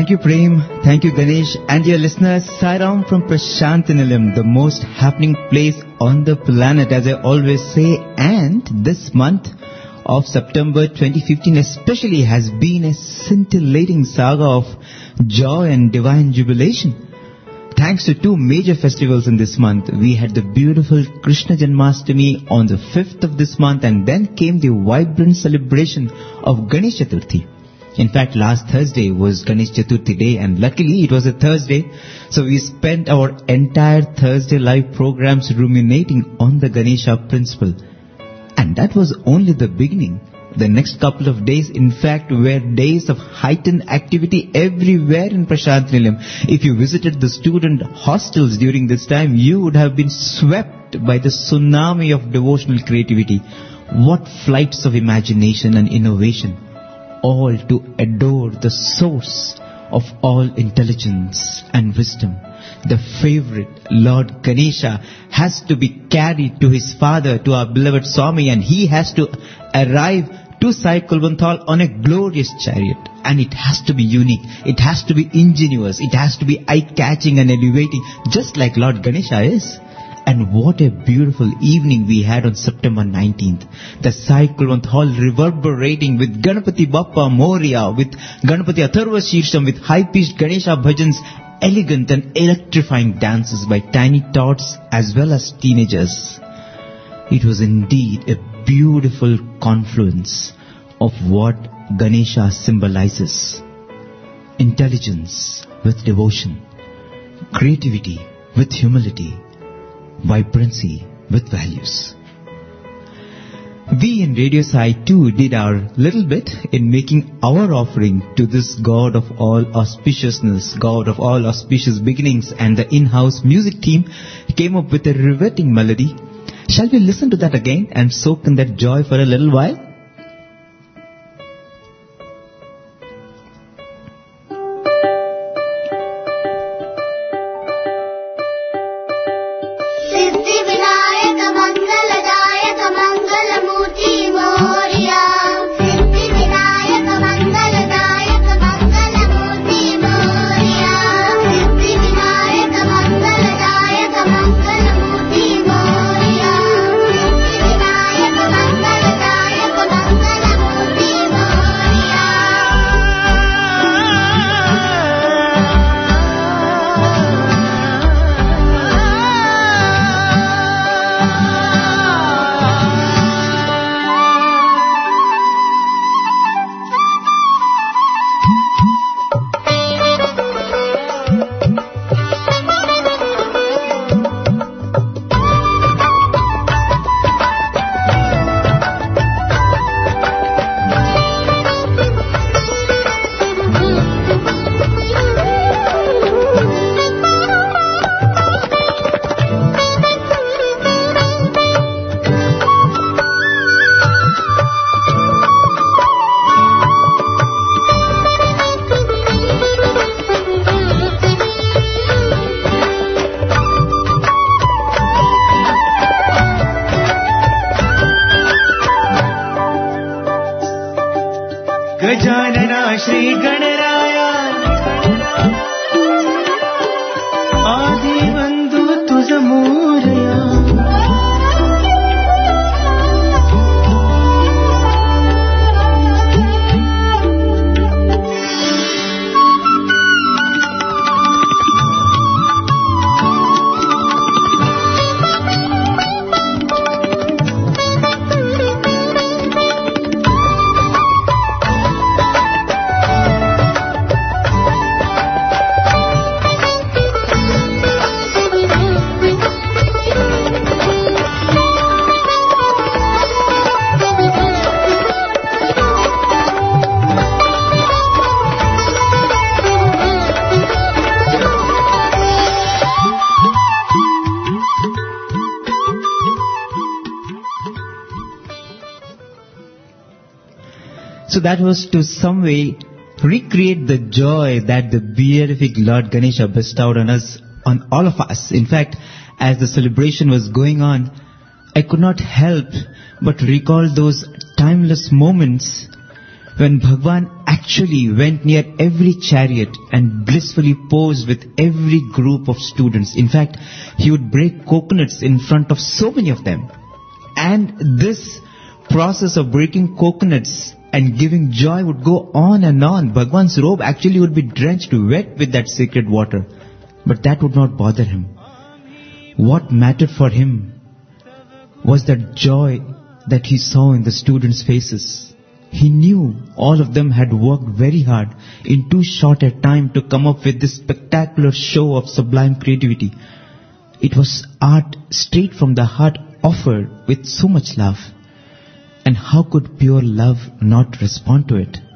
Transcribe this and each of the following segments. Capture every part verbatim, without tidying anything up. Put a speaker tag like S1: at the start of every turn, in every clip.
S1: Thank you, Prem. Thank you, Ganesh. And dear listeners, Sairam from Prashantinilayam, the most happening place on the planet, as I always say. And this month of September twenty fifteen especially has been a scintillating saga of joy and divine jubilation. Thanks to two major festivals in this month. We had the beautiful Krishna Janmashtami on the fifth of this month, and then came the vibrant celebration of Ganesh Chaturthi. In fact, last Thursday was Ganesh Chaturthi day, and luckily it was a Thursday, so we spent our entire Thursday live programs ruminating on the Ganesha principle. And that was only the beginning. The next couple of days, in fact, were days of heightened activity everywhere in Prashantinilayam. If you visited the student hostels during this time, you would have been swept by the tsunami of devotional creativity. What flights of imagination and innovation, all to adore the source of all intelligence and wisdom. The favorite Lord Ganesha has to be carried to his father, to our beloved Swami, and he has to arrive to Sai Kulvanthal on a glorious chariot. And it has to be unique, it has to be ingenious, it has to be eye-catching and elevating, just like Lord Ganesha is. And what a beautiful evening we had on September nineteenth. The Sai Kulvanthal reverberating with Ganapati Bappa Moria, with Ganapati Atharva Shirsham, with high-pitched Ganesha bhajans, elegant and electrifying dances by tiny tots as well as teenagers. It was indeed a beautiful confluence of what Ganesha symbolizes. Intelligence with devotion, creativity with humility, vibrancy with values. We in Radio Sai too did our little bit in making our offering to this God of all auspiciousness, God of all auspicious beginnings, and the in-house music team came up with a riveting melody. Shall we listen to that again and soak in that joy for a little while? So that was to some way recreate the joy that the beatific Lord Ganesha bestowed on us, on all of us. In fact, as the celebration was going on, I could not help but recall those timeless moments when Bhagwan actually went near every chariot and blissfully posed with every group of students. In fact, he would break coconuts in front of so many of them. And this process of breaking coconuts and giving joy would go on and on. Bhagwan's robe actually would be drenched wet with that sacred water. But that would not bother him. What mattered for him was that joy that he saw in the students' faces. He knew all of them had worked very hard in too short a time to come up with this spectacular show of sublime creativity. It was art straight from the heart, offered with so much love. And how could pure love not respond to it?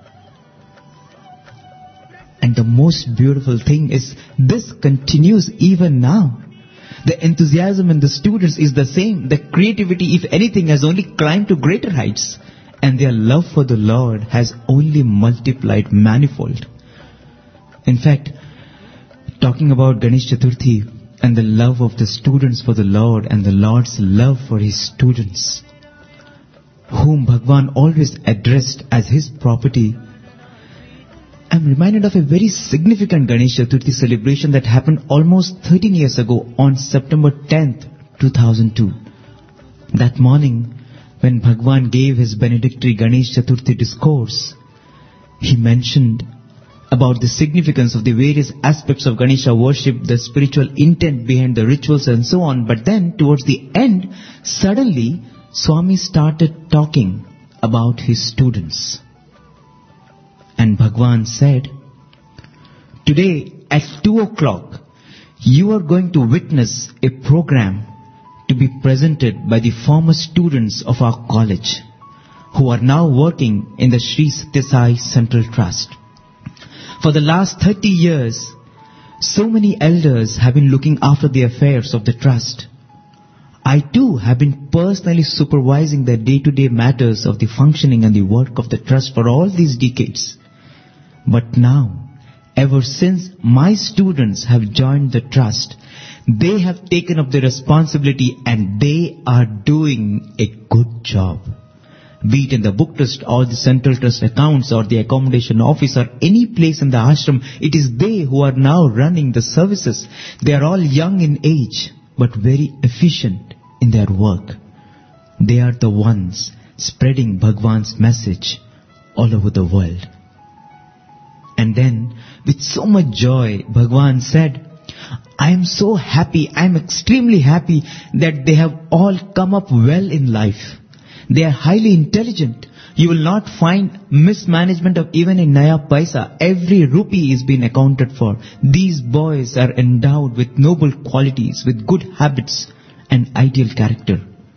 S1: And the most beautiful thing is this continues even now. The enthusiasm in the students is the same. The creativity, if anything, has only climbed to greater heights. And their love for the Lord has only multiplied manifold. In fact, talking about Ganesh Chaturthi and the love of the students for the Lord and the Lord's love for His students, whom Bhagwan always addressed as His property, I'm reminded of a very significant Ganesh Chaturthi celebration that happened almost thirteen years ago on September tenth, two thousand two. That morning, when Bhagwan gave his benedictory Ganesh Chaturthi discourse, he mentioned about the significance of the various aspects of Ganesha worship, the spiritual intent behind the rituals and so on. But then, towards the end, suddenly, Swami started talking about his students. And Bhagwan said, today at two o'clock, you are going to witness a program to be presented by the former students of our college, who are now working in the Sri Satya Sai Central Trust. For the last thirty years, so many elders have been looking after the affairs of the trust. I too have been personally supervising the day-to-day matters of the functioning and the work of the trust for all these decades. But now, ever since my students have joined the trust, they have taken up the responsibility and they are doing a good job. Be it in the book trust or the central trust accounts or the accommodation office or any place in the ashram, it is they who are now running the services. They are all young in age but very efficient in their work. They are the ones spreading Bhagwan's message all over the world. And then, with so much joy, Bhagwan said, I am so happy, I am extremely happy that they have all come up well in life. They are highly intelligent. You will not find mismanagement of even a naya paisa. Every rupee is being accounted for. These boys are endowed with noble qualities, with good habits and ideal character.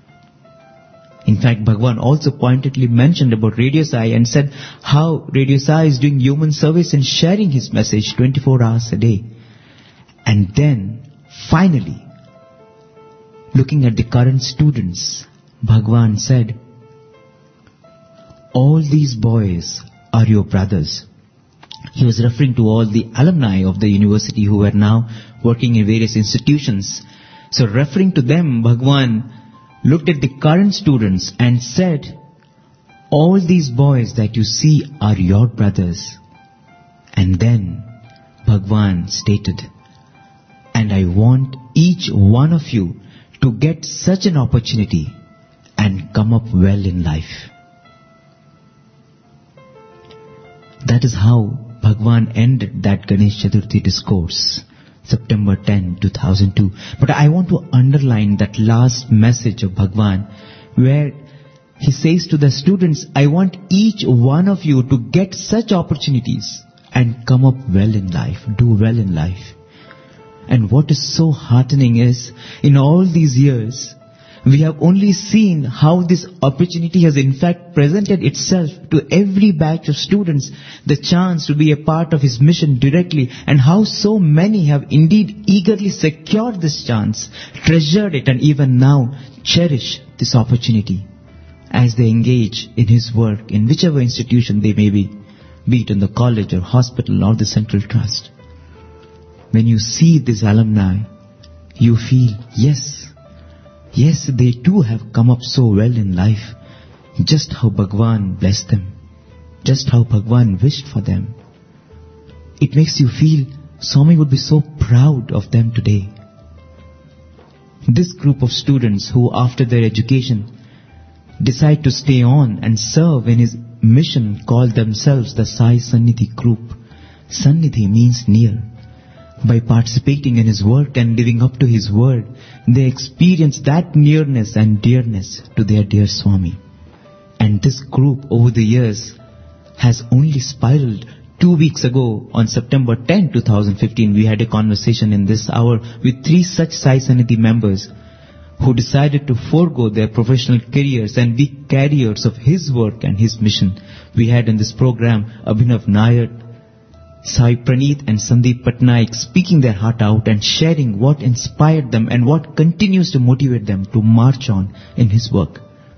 S1: In fact, Bhagwan also pointedly mentioned about Radio Sai and said how Radio Sai is doing human service and sharing his message twenty-four hours a day. And then, finally, looking at the current students, Bhagwan said, all these boys are your brothers. He was referring to all the alumni of the university who were now working in various institutions. So referring to them, Bhagwan looked at the current students and said, all these boys that you see are your brothers. And then Bhagwan stated, and I want each one of you to get such an opportunity and come up well in life. That is how Bhagwan ended that Ganesh Chaturthi discourse, September tenth, two thousand two. But I want to underline that last message of Bhagwan, where he says to the students, I want each one of you to get such opportunities and come up well in life, do well in life. And what is so heartening is, in all these years, we have only seen how this opportunity has in fact presented itself to every batch of students, the chance to be a part of his mission directly, and how so many have indeed eagerly secured this chance, treasured it, and even now cherish this opportunity as they engage in his work in whichever institution they may be, be it in the college or hospital or the central trust. When you see this alumni, you feel, yes, yes, they too have come up so well in life, just how Bhagwan blessed them. just how Bhagwan wished for them. It makes you feel Swami would be so proud of them today. This group of students who after their education decide to stay on and serve in his mission called themselves the Sai Sannidhi group. Sannidhi means near. By participating in his work and living up to his word, they experience that nearness and dearness to their dear Swami. And this group over the years has only spiraled. Two weeks ago, on September tenth, twenty fifteen, we had a conversation in this hour with three such Sai Sannidhi members who decided to forego their professional careers and be carriers of his work and his mission. We had in this program Abhinav Nair, Sai Praneeth and Sandeep Patnaik speaking their heart out and sharing what inspired them and what continues to motivate them to march on in his work.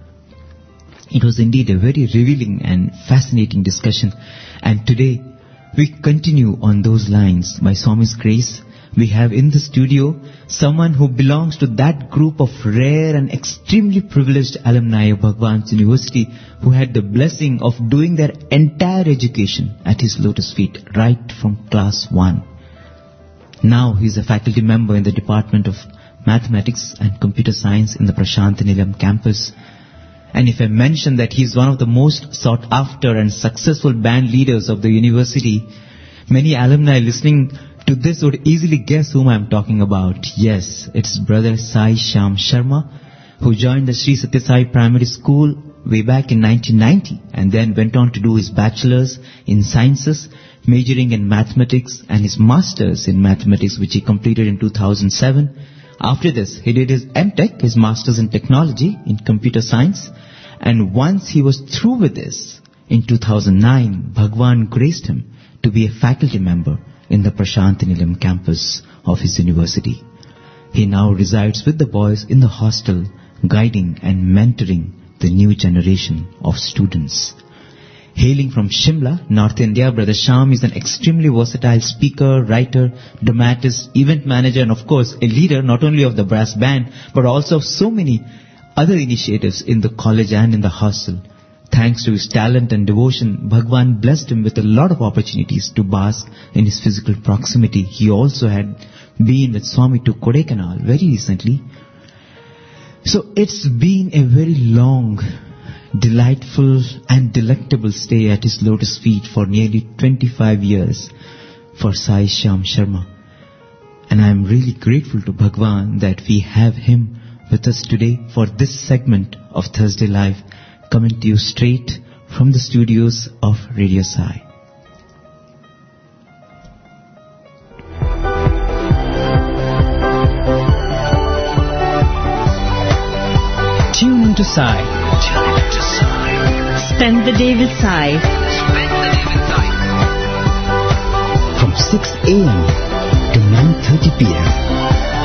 S1: It was indeed a very revealing and fascinating discussion, and today we continue on those lines. By Swami's grace, we have in the studio someone who belongs to that group of rare and extremely privileged alumni of Bhagwan's University who had the blessing of doing their entire education at his lotus feet right from class one. Now he is a faculty member in the Department of Mathematics and Computer Science in the Prashantinilayam campus. And if I mention that he is one of the most sought after and successful band leaders of the university, many alumni listening to this would easily guess whom I am talking about. Yes, it's brother Sai Shyam Sharma, who joined the Sri Satya Sai Primary School way back in nineteen ninety and then went on to do his bachelor's in sciences, majoring in mathematics, and his master's in mathematics, which he completed in two thousand seven. After this, he did his M Tech, his master's in technology in computer science, and once he was through with this, in two thousand nine, Bhagwan graced him to be a faculty member in the Prashantinilayam campus of his university. He now resides with the boys in the hostel, guiding and mentoring the new generation of students. Hailing from Shimla, North India, Brother Shyam is an extremely versatile speaker, writer, dramatist, event manager, and of course a leader not only of the brass band but also of so many other initiatives in the college and in the hostel. Thanks to his talent and devotion, Bhagwan blessed him with a lot of opportunities to bask in his physical proximity. He also had been with Swami to Kodaikanal very recently. So it's been a very long, delightful and delectable stay at his lotus feet for nearly twenty-five years for Sai Shyam Sharma. And I am really grateful to Bhagwan that we have him with us today for this segment of Thursday Live, coming to you straight from the studios of Radio Sai.
S2: Tune into Sai.
S3: Tune into Sai.
S4: Spend the day with Sai.
S3: Spend the day with Sai.
S2: From six a.m. to nine thirty p.m.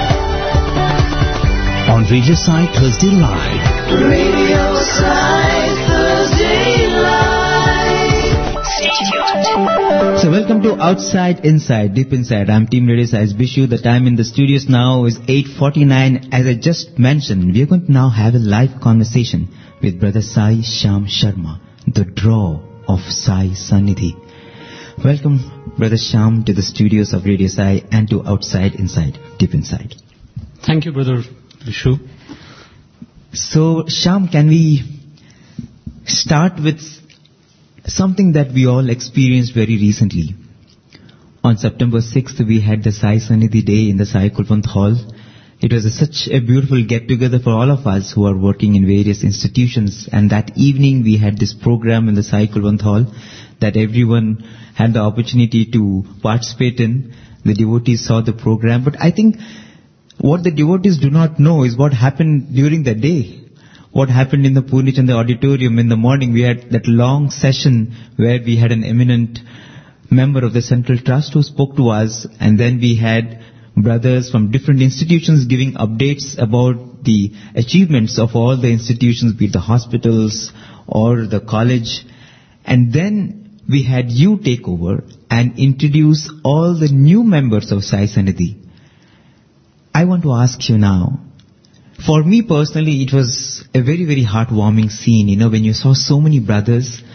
S2: on Radio Sai Thursday Live.
S3: Radio Sai Thursday Live. Stay tuned.
S1: So welcome to Outside Inside, Deep Inside. I'm Team Radio Sai's Bishu. The time in the studios now is eight forty-nine. As I just mentioned, we are going to now have a live conversation with Brother Sai Shyam Sharma, the draw of Sai Sannidhi. Welcome, Brother Shyam, to the studios of Radio Sai and to Outside Inside, Deep Inside.
S5: Thank you, Brother Vishu.
S1: So, Shyam, can we start with something that we all experienced very recently? On September sixth, we had the Sai Sannidhi Day in the Sai Kulwant Hall. It was a, such a beautiful get-together for all of us who are working in various institutions. And that evening, we had this program in the Sai Kulwant Hall that everyone had the opportunity to participate in. The devotees saw the program. But I think what the devotees do not know is what happened during the day. What happened in the Purnachandra auditorium in the morning. We had that long session where we had an eminent member of the Central Trust who spoke to us, and then we had brothers from different institutions giving updates about the achievements of all the institutions, be it the hospitals or the college. And then we had you take over and introduce all the new members of Sai Sannidhi. I want to ask you now, for me personally, it was a very, very heartwarming scene, you know, when you saw so many brothers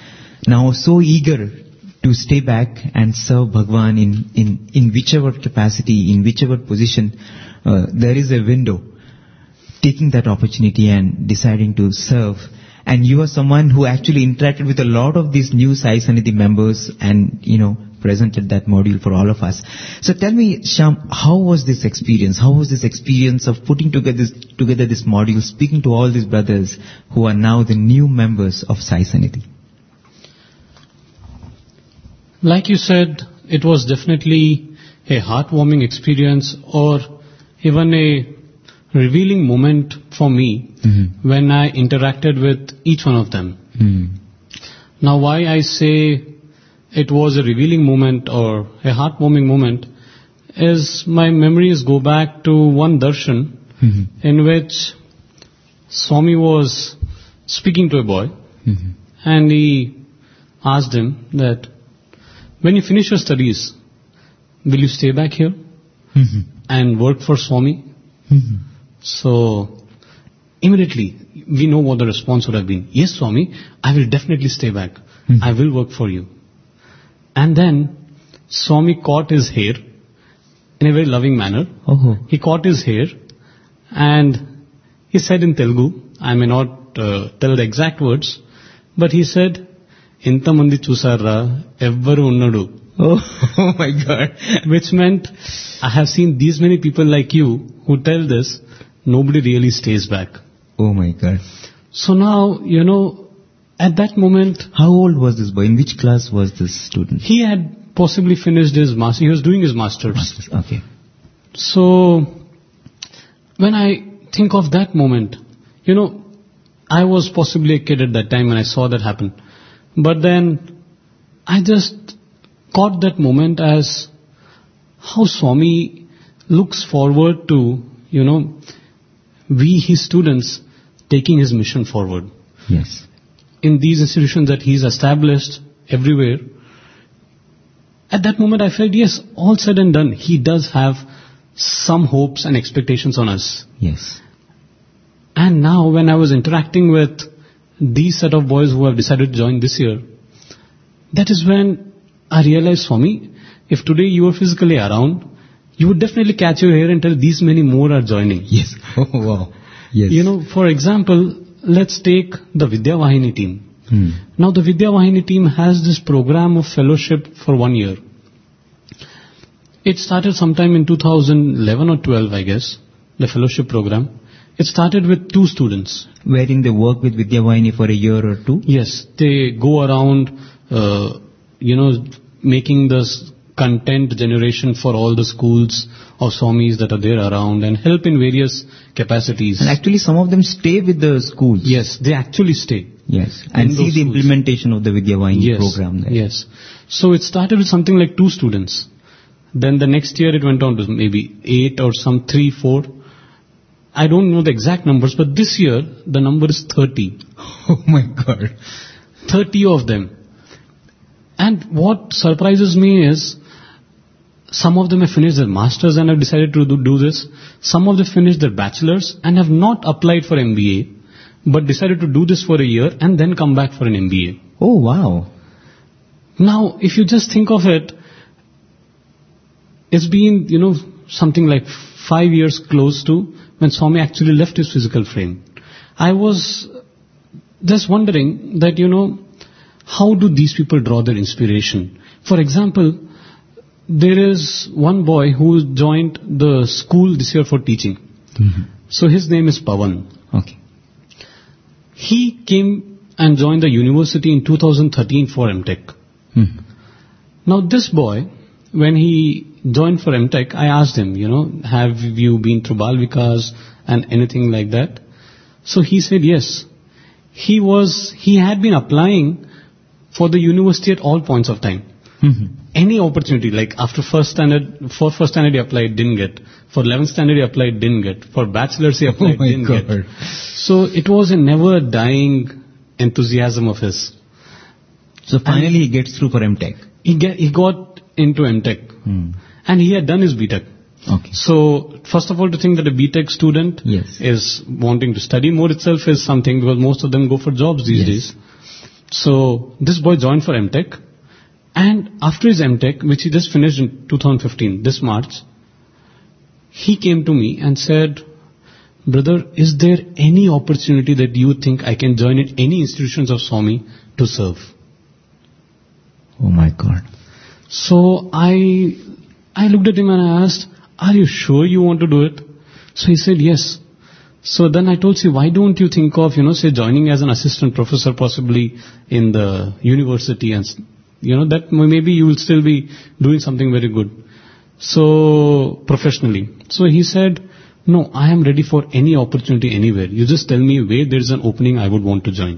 S1: now so eager to stay back and serve Bhagwan in, in, in whichever capacity, in whichever position, uh, there is a window, taking that opportunity and deciding to serve. And you are someone who actually interacted with a lot of these new Sai Sanidhi members and, you know, presented that module for all of us. So tell me, Shyam, how was this experience? How was this experience of putting together this, together this module, speaking to all these brothers who are now the new members of Sai Sanidhi?
S5: Like you said, it was definitely a heartwarming experience, or even a revealing moment for me mm-hmm. when I interacted with each one of them. Mm. Now, why I say it was a revealing moment or a heartwarming moment is my memories go back to one darshan mm-hmm. in which Swami was speaking to a boy mm-hmm. and he asked him that, when you finish your studies, will you stay back here mm-hmm. and work for Swami? Mm-hmm. So, immediately, we know what the response would have been. Yes, Swami, I will definitely stay back. Mm-hmm. I will work for you. And then, Swami caught his hair in a very loving manner. Oh. He caught his hair and he said in Telugu, I may not uh, tell the exact words, but he said, Inta mandi chusarra, evvaru unnadu.
S1: Oh, oh my God.
S5: Which meant, I have seen these many people like you who tell this, nobody really stays back.
S1: Oh my God.
S5: So now, you know, at that moment...
S1: How old was this boy? In which class was this student?
S5: He had possibly finished his master. He was doing his master's.
S1: Masters. Okay.
S5: So, when I think of that moment, you know, I was possibly a kid at that time when I saw that happen. But then, I just caught that moment as how Swami looks forward to, you know, we, his students, taking his mission forward.
S1: Yes.
S5: In these institutions that he's established everywhere, at that moment I felt, yes, all said and done, he does have some hopes and expectations on us.
S1: Yes.
S5: And now when I was interacting with these set of boys who have decided to join this year, that is when I realized, Swami, if today you were physically around, you would definitely catch your hair and tell these many more are joining.
S1: Yes. Oh, wow. Yes.
S5: You know, for example, let's take the Vidya Vahini team.
S1: Hmm.
S5: Now the Vidya Vahini team has this program of fellowship for one year. It started sometime in two thousand eleven or twelve, I guess, the fellowship program. It started with two students.
S1: Wherein they work with Vidya Vahini for a year or two?
S5: Yes. They go around, uh, you know, making this content generation for all the schools of Swamis that are there around and help in various capacities.
S1: And actually some of them stay with the schools.
S5: Yes, they actually stay.
S1: Yes, and see the schools. Implementation of the Vidya Vahini
S5: yes.
S1: program there.
S5: Yes. So it started with something like two students. Then the next year it went on to maybe eight or some three, four. I don't know the exact numbers, but this year the number is thirty.
S1: Oh my God.
S5: thirty of them. And what surprises me is, some of them have finished their masters and have decided to do, do this. Some of them finished their bachelors and have not applied for M B A, but decided to do this for a year and then come back for an M B A.
S1: Oh, wow.
S5: Now, if you just think of it, it's been, you know, something like five years close to when Swami actually left his physical frame. I was just wondering that, you know, how do these people draw their inspiration? For example, there is one boy who joined the school this year for teaching. Mm-hmm. So his name is Pawan.
S1: Okay.
S5: He came and joined the university in two thousand thirteen for M Tech. Mm-hmm. Now this boy, when he joined for M Tech, I asked him, you know, have you been through Bal Vikas and anything like that? So he said yes. He was, he had been applying for the university at all points of time. Mm-hmm. Any opportunity, like after first standard, for first standard he applied, didn't get. For eleventh standard he applied, didn't get. For bachelor's he applied,
S1: oh
S5: didn't
S1: God.
S5: get. So it was a never dying enthusiasm of his.
S1: So finally and he gets through for M Tech.
S5: He get, he got into M Tech. Hmm. And he had done his B Tech.
S1: Okay.
S5: So first of all, to think that a B Tech student
S1: yes.
S5: is wanting to study more itself is something, because most of them go for jobs these yes. days. So this boy joined for M Tech, and after his M Tech, which he just finished in two thousand fifteen, this March, he came to me and said, brother, is there any opportunity that you think I can join in any institutions of Swami to serve?
S1: Oh my God.
S5: So I, I looked at him and I asked, are you sure you want to do it? So he said, yes. So then I told him, why don't you think of, you know, say joining as an assistant professor possibly in the university, and, you know, that maybe you will still be doing something very good. So, professionally. So he said, no, I am ready for any opportunity anywhere. You just tell me where there is an opening I would want to join.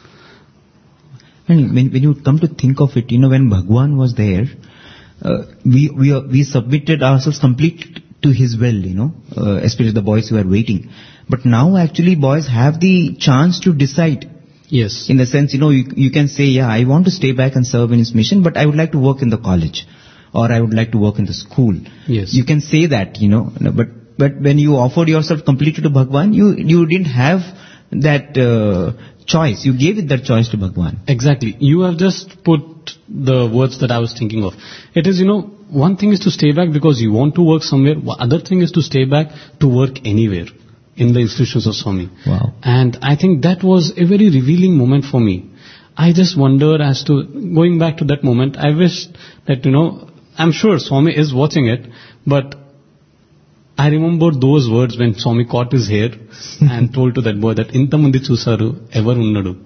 S1: And when, when you come to think of it, you know, when Bhagwan was there, uh, we, we, uh, we submitted ourselves completely to his will, you know, uh, especially the boys who are waiting. But now actually boys have the chance to decide.
S5: Yes.
S1: In the sense, you know, you, you can say, yeah, I want to stay back and serve in his mission, but I would like to work in the college, or I would like to work in the school.
S5: Yes.
S1: You can say that, you know, but, but when you offered yourself completely to Bhagwan, you, you didn't have that, uh, choice. You gave it that choice to Bhagwan.
S5: Exactly. You have just put the words that I was thinking of. It is, you know, one thing is to stay back because you want to work somewhere. Other thing is to stay back to work anywhere in the institutions of Swami.
S1: Wow.
S5: And I think that was a very revealing moment for me. I just wonder as to, going back to that moment, I wish that, you know, I'm sure Swami is watching it, but I remember those words when Swami caught his hair and told to that boy that Inta Mundi Chusaru ever unnadu.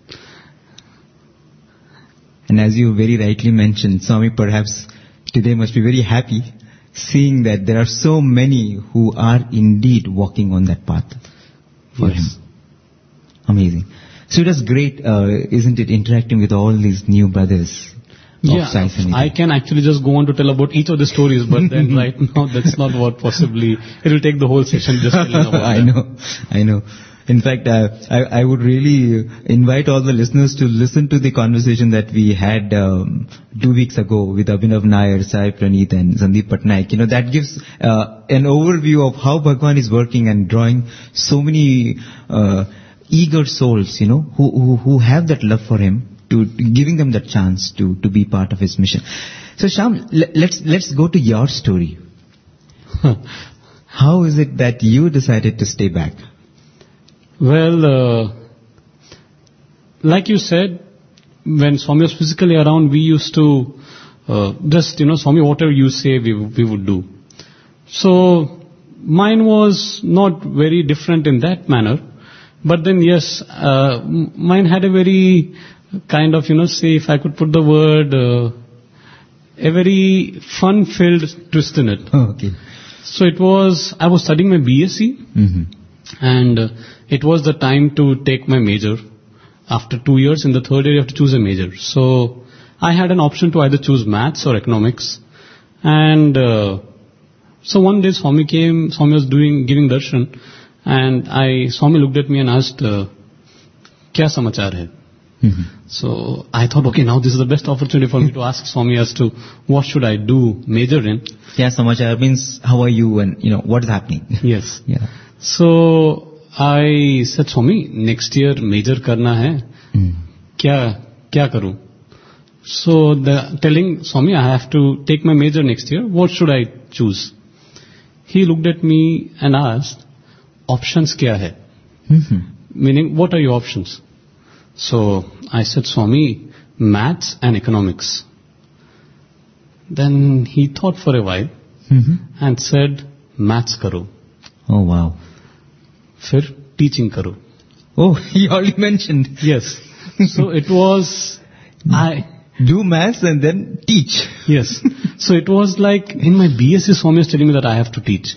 S1: And as you very rightly mentioned, Swami perhaps today must be very happy seeing that there are so many who are indeed walking on that path for
S5: Yes.
S1: him. Amazing. So it was great, uh, isn't it, interacting with all these new brothers of
S5: Yeah,
S1: Sai Sanidhya.
S5: I can actually just go on to tell about each of the stories, but then right now that's not what possibly, it will take the whole session just telling about
S1: I
S5: that.
S1: know, I know. In fact, uh, I, I would really invite all the listeners to listen to the conversation that we had um, two weeks ago with Abhinav Nair, Sai Praneeth and Sandeep Patnaik. You know, that gives uh, an overview of how Bhagwan is working and drawing so many uh, eager souls, you know, who, who, who have that love for him, to, to giving them that chance to, to be part of his mission. So Shyam, let, let's, let's go to your story. How is it that you decided to stay back?
S5: Well, uh, like you said, when Swami was physically around, we used to uh, just, you know, Swami, whatever you say, we, we would do. So, mine was not very different in that manner. But then, yes, uh, m- mine had a very kind of, you know, say, if I could put the word, uh, a very fun-filled twist in it.
S1: Oh, okay.
S5: So it was, I was studying my B S c,
S1: Mm-hmm.
S5: and uh, it was the time to take my major. After two years, in the third year, you have to choose a major. So I had an option to either choose maths or economics. And uh, so one day Swami came, Swami was doing, giving darshan, and I, Swami looked at me and asked, uh, Kya samachar hai?
S1: Mm-hmm.
S5: So I thought, okay, now this is the best opportunity for me to ask Swami as to what should I do major in.
S1: Yeah, samachar means how are you and, you know, what is happening.
S5: Yes.
S1: Yeah.
S5: So I said, Swami, next year major karna hai.
S1: Mm.
S5: Kya, kya karu? So the, telling Swami, I have to take my major next year. What should I choose? He looked at me and asked, options kya hai?
S1: Mm-hmm.
S5: Meaning, what are your options? So I said, Swami, maths and economics. Then he thought for a while
S1: Mm-hmm.
S5: and said, maths karo.
S1: Oh, wow.
S5: Fir teaching karo.
S1: Oh, he already mentioned.
S5: Yes. So it was, I,
S1: Do maths and then teach.
S5: yes. So it was like, in my B S c, Swami was telling me that I have to teach.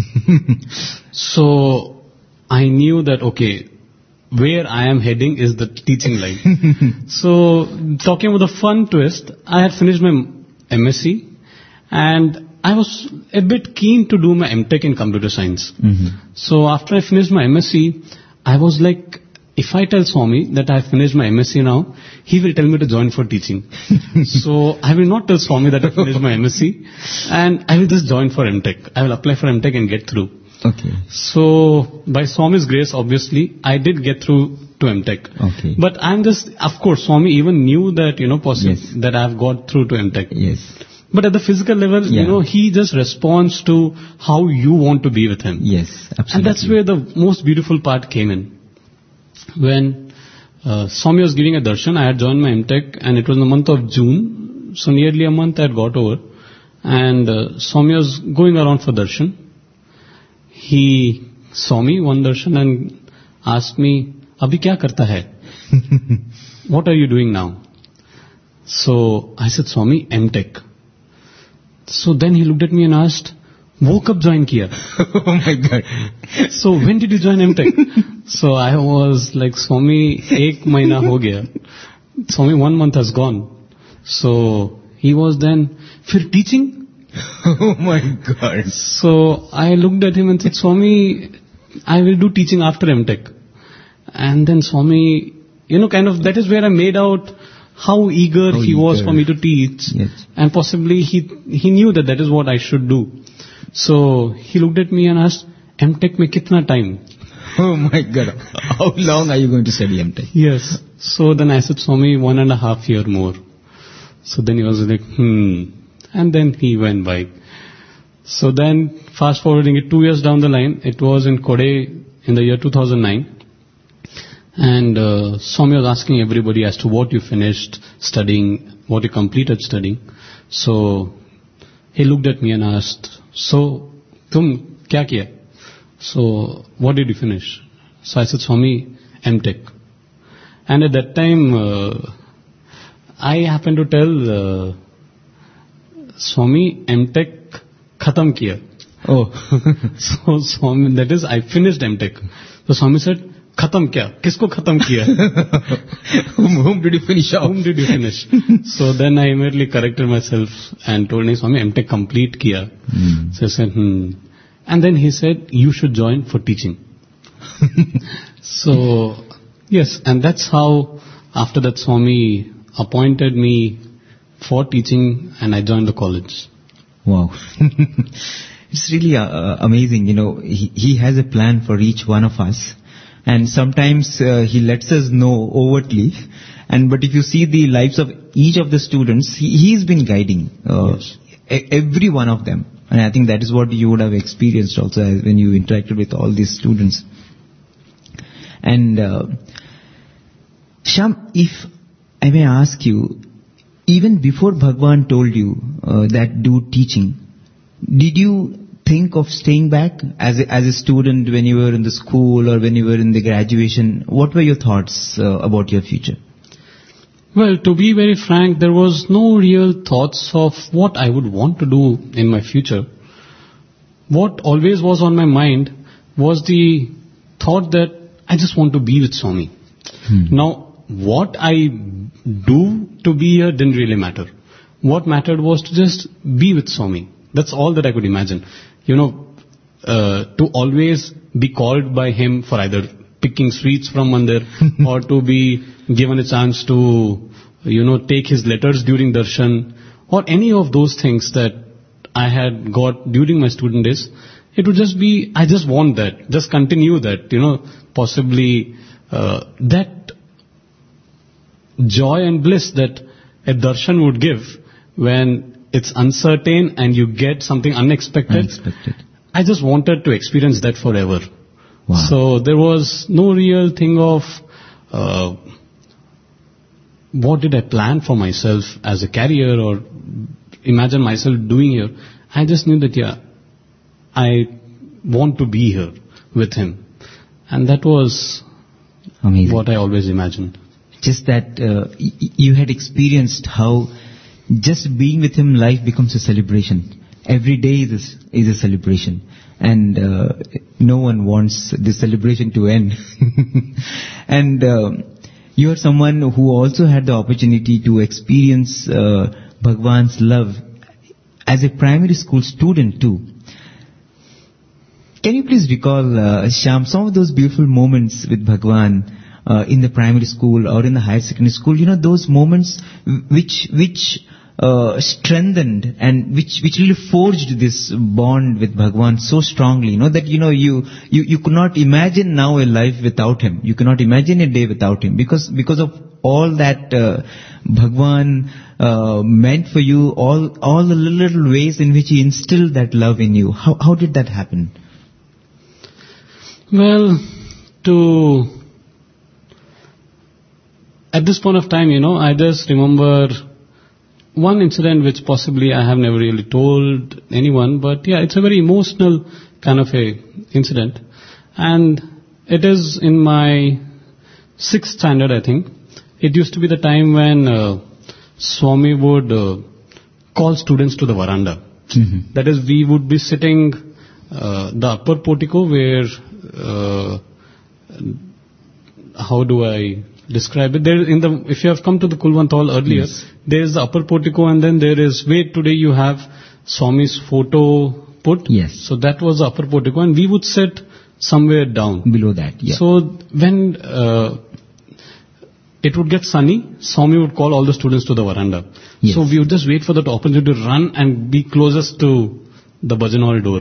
S5: So I knew that, okay, where I am heading is the teaching line. So talking about the fun twist, I had finished my M S c and I was a bit keen to do my M Tech in computer science.
S1: Mm-hmm.
S5: So after I finished my M S c, I was like, if I tell Swami that I have finished my M S c now, he will tell me to join for teaching. So I will not tell Swami that I finished my M S c, and I will just join for M Tech. I will apply for M Tech and get through.
S1: Okay.
S5: So by Swami's grace, obviously, I did get through to M.Tech.
S1: Okay.
S5: But I'm just, of course, Swami even knew that, you know, possi-
S1: Yes.
S5: that I've got through to M.Tech.
S1: Yes.
S5: But at the physical level,
S1: Yeah.
S5: you know, he just responds to how you want to be with him.
S1: Yes, absolutely.
S5: And that's where the most beautiful part came in. When uh, Swami was giving a darshan, I had joined my M.Tech and it was in the month of June. So nearly a month I had got over. And uh, Swami was going around for darshan. He saw me one darshan and asked me, Abhi kya karta hai? What are you doing now? So I said, Swami, M.Tech. So then he looked at me and asked, wo kab join kiya?
S1: Oh my God.
S5: So when did you join M.Tech? So I was like, Swami, ek mahina ho gaya. Swami, one month has gone. So he was then, fir teaching?
S1: Oh my God.
S5: So I looked at him and said, Swami, I will do teaching after M.Tech. And then Swami, you know, kind of, that is where I made out how eager
S1: How
S5: he was
S1: eager.
S5: for me to teach.
S1: Yes.
S5: And possibly he, he knew that that is what I should do. So he looked at me and asked, M.Tech mein kitna time?
S1: Oh my God. How long are you going to study M.Tech?
S5: Yes. So then I said, Swami, one and a half year more. So then he was like, hmm. And then he went by. So then, fast forwarding it two years down the line, it was in Kode in the year two thousand nine. And uh, Swami was asking everybody as to what you finished studying, what you completed studying. So he looked at me and asked, so, tum kya kiya? So, what did you finish? So I said, Swami, M.Tech. And at that time, uh, I happened to tell uh, Swami, M.Tech khatam kiya.
S1: Oh.
S5: So Swami, that is, I finished M.Tech. So Swami said, khatam kya? Kisko khatam kiya?
S1: whom, whom did you finish off?
S5: Whom did you finish? So then I immediately corrected myself and told him, Swami, M.Tech complete kiya.
S1: Hmm.
S5: So I said, hmm. And then he said, you should join for teaching. So, yes, and that's how, after that, Swami appointed me for teaching and I joined the college.
S1: Wow. It's really uh, amazing. You know, he, he has a plan for each one of us. And sometimes uh, he lets us know overtly. And but if you see the lives of each of the students, he, he's been guiding uh,
S5: Yes.
S1: e- every one of them. And I think that is what you would have experienced also as when you interacted with all these students. And uh, Shyam, if I may ask you, even before Bhagwan told you uh, that do teaching, did you think of staying back as a, as a student when you were in the school or when you were in the graduation? What were your thoughts uh, about your future?
S5: Well, to be very frank, there was no real thoughts of what I would want to do in my future. What always was on my mind was the thought that I just want to be with Swami.
S1: Hmm.
S5: Now, what I do to be here didn't really matter. What mattered was to just be with Swami. That's all that I could imagine. You know, uh, to always be called by him for either picking sweets from Mandir or to be given a chance to, you know, take his letters during darshan or any of those things that I had got during my student days. It would just be, I just want that. Just continue that, you know, possibly uh, that joy and bliss that a darshan would give when it's uncertain and you get something unexpected.
S1: Unexpected.
S5: I just wanted to experience that forever.
S1: Wow.
S5: So there was no real thing of uh, what did I plan for myself as a career or imagine myself doing here. I just knew that, yeah, I want to be here with him. And that was
S1: Amazing.
S5: what I always imagined.
S1: Just that uh, y- you had experienced how just being with him, life becomes a celebration. Every day is a, is a celebration. And uh, no one wants this celebration to end. And uh, you are someone who also had the opportunity to experience uh, Bhagwan's love as a primary school student too. Can you please recall, uh, Shyam, some of those beautiful moments with Bhagwan uh, in the primary school or in the higher secondary school? You know, those moments which which uh, strengthened and which which really forged this bond with Bhagwan so strongly, you know, that, you know, you, you, you could not imagine now a life without him. You cannot imagine a day without him because, because of all that uh, Bhagwan uh, meant for you, all, all the little ways in which he instilled that love in you. How, how did that happen?
S5: Well, to, at this point of time, you know, I just remember one incident which possibly I have never really told anyone, but yeah, it's a very emotional kind of a incident. And it is in my sixth standard, I think. It used to be the time when uh, Swami would uh, call students to the veranda.
S1: Mm-hmm.
S5: That is, we would be sitting uh, the upper portico where, uh, how do I describe it? There in the, if you have come to the Kulwant Hall earlier,
S1: Yes.
S5: there is the upper portico and then there is where today you have Swami's photo put.
S1: Yes.
S5: So that was the upper portico and we would sit somewhere down.
S1: Below that, yeah.
S5: So when uh, it would get sunny, Swami would call all the students to the veranda.
S1: Yes.
S5: So we would just wait for that opportunity to run and be closest to the bhajan hall door.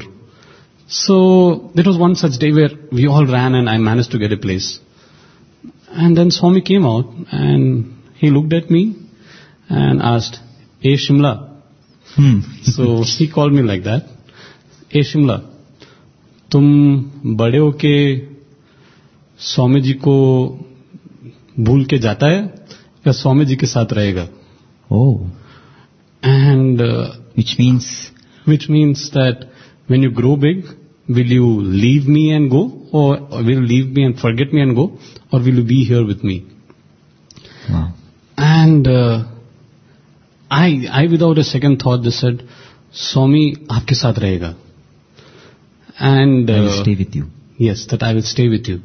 S5: So there was one such day where we all ran and I managed to get a place. And then Swami came out and he looked at me and asked, "Hey Shimla."
S1: Hmm.
S5: So he called me like that. "Hey Shimla, तुम बड़े होके स्वामी जी को भूल के जाता है या स्वामी जी के साथ रहेगा?"
S1: Oh,
S5: And uh,
S1: which means,
S5: which means that when you grow big, will you leave me and go, or, or will you leave me and forget me and go, or will you be here with me?
S1: wow.
S5: And uh, I, I without a second thought just said, "Swami, आपके साथ रहेगा." And
S1: I will
S5: uh,
S1: stay with you.
S5: yes, that I will stay with you.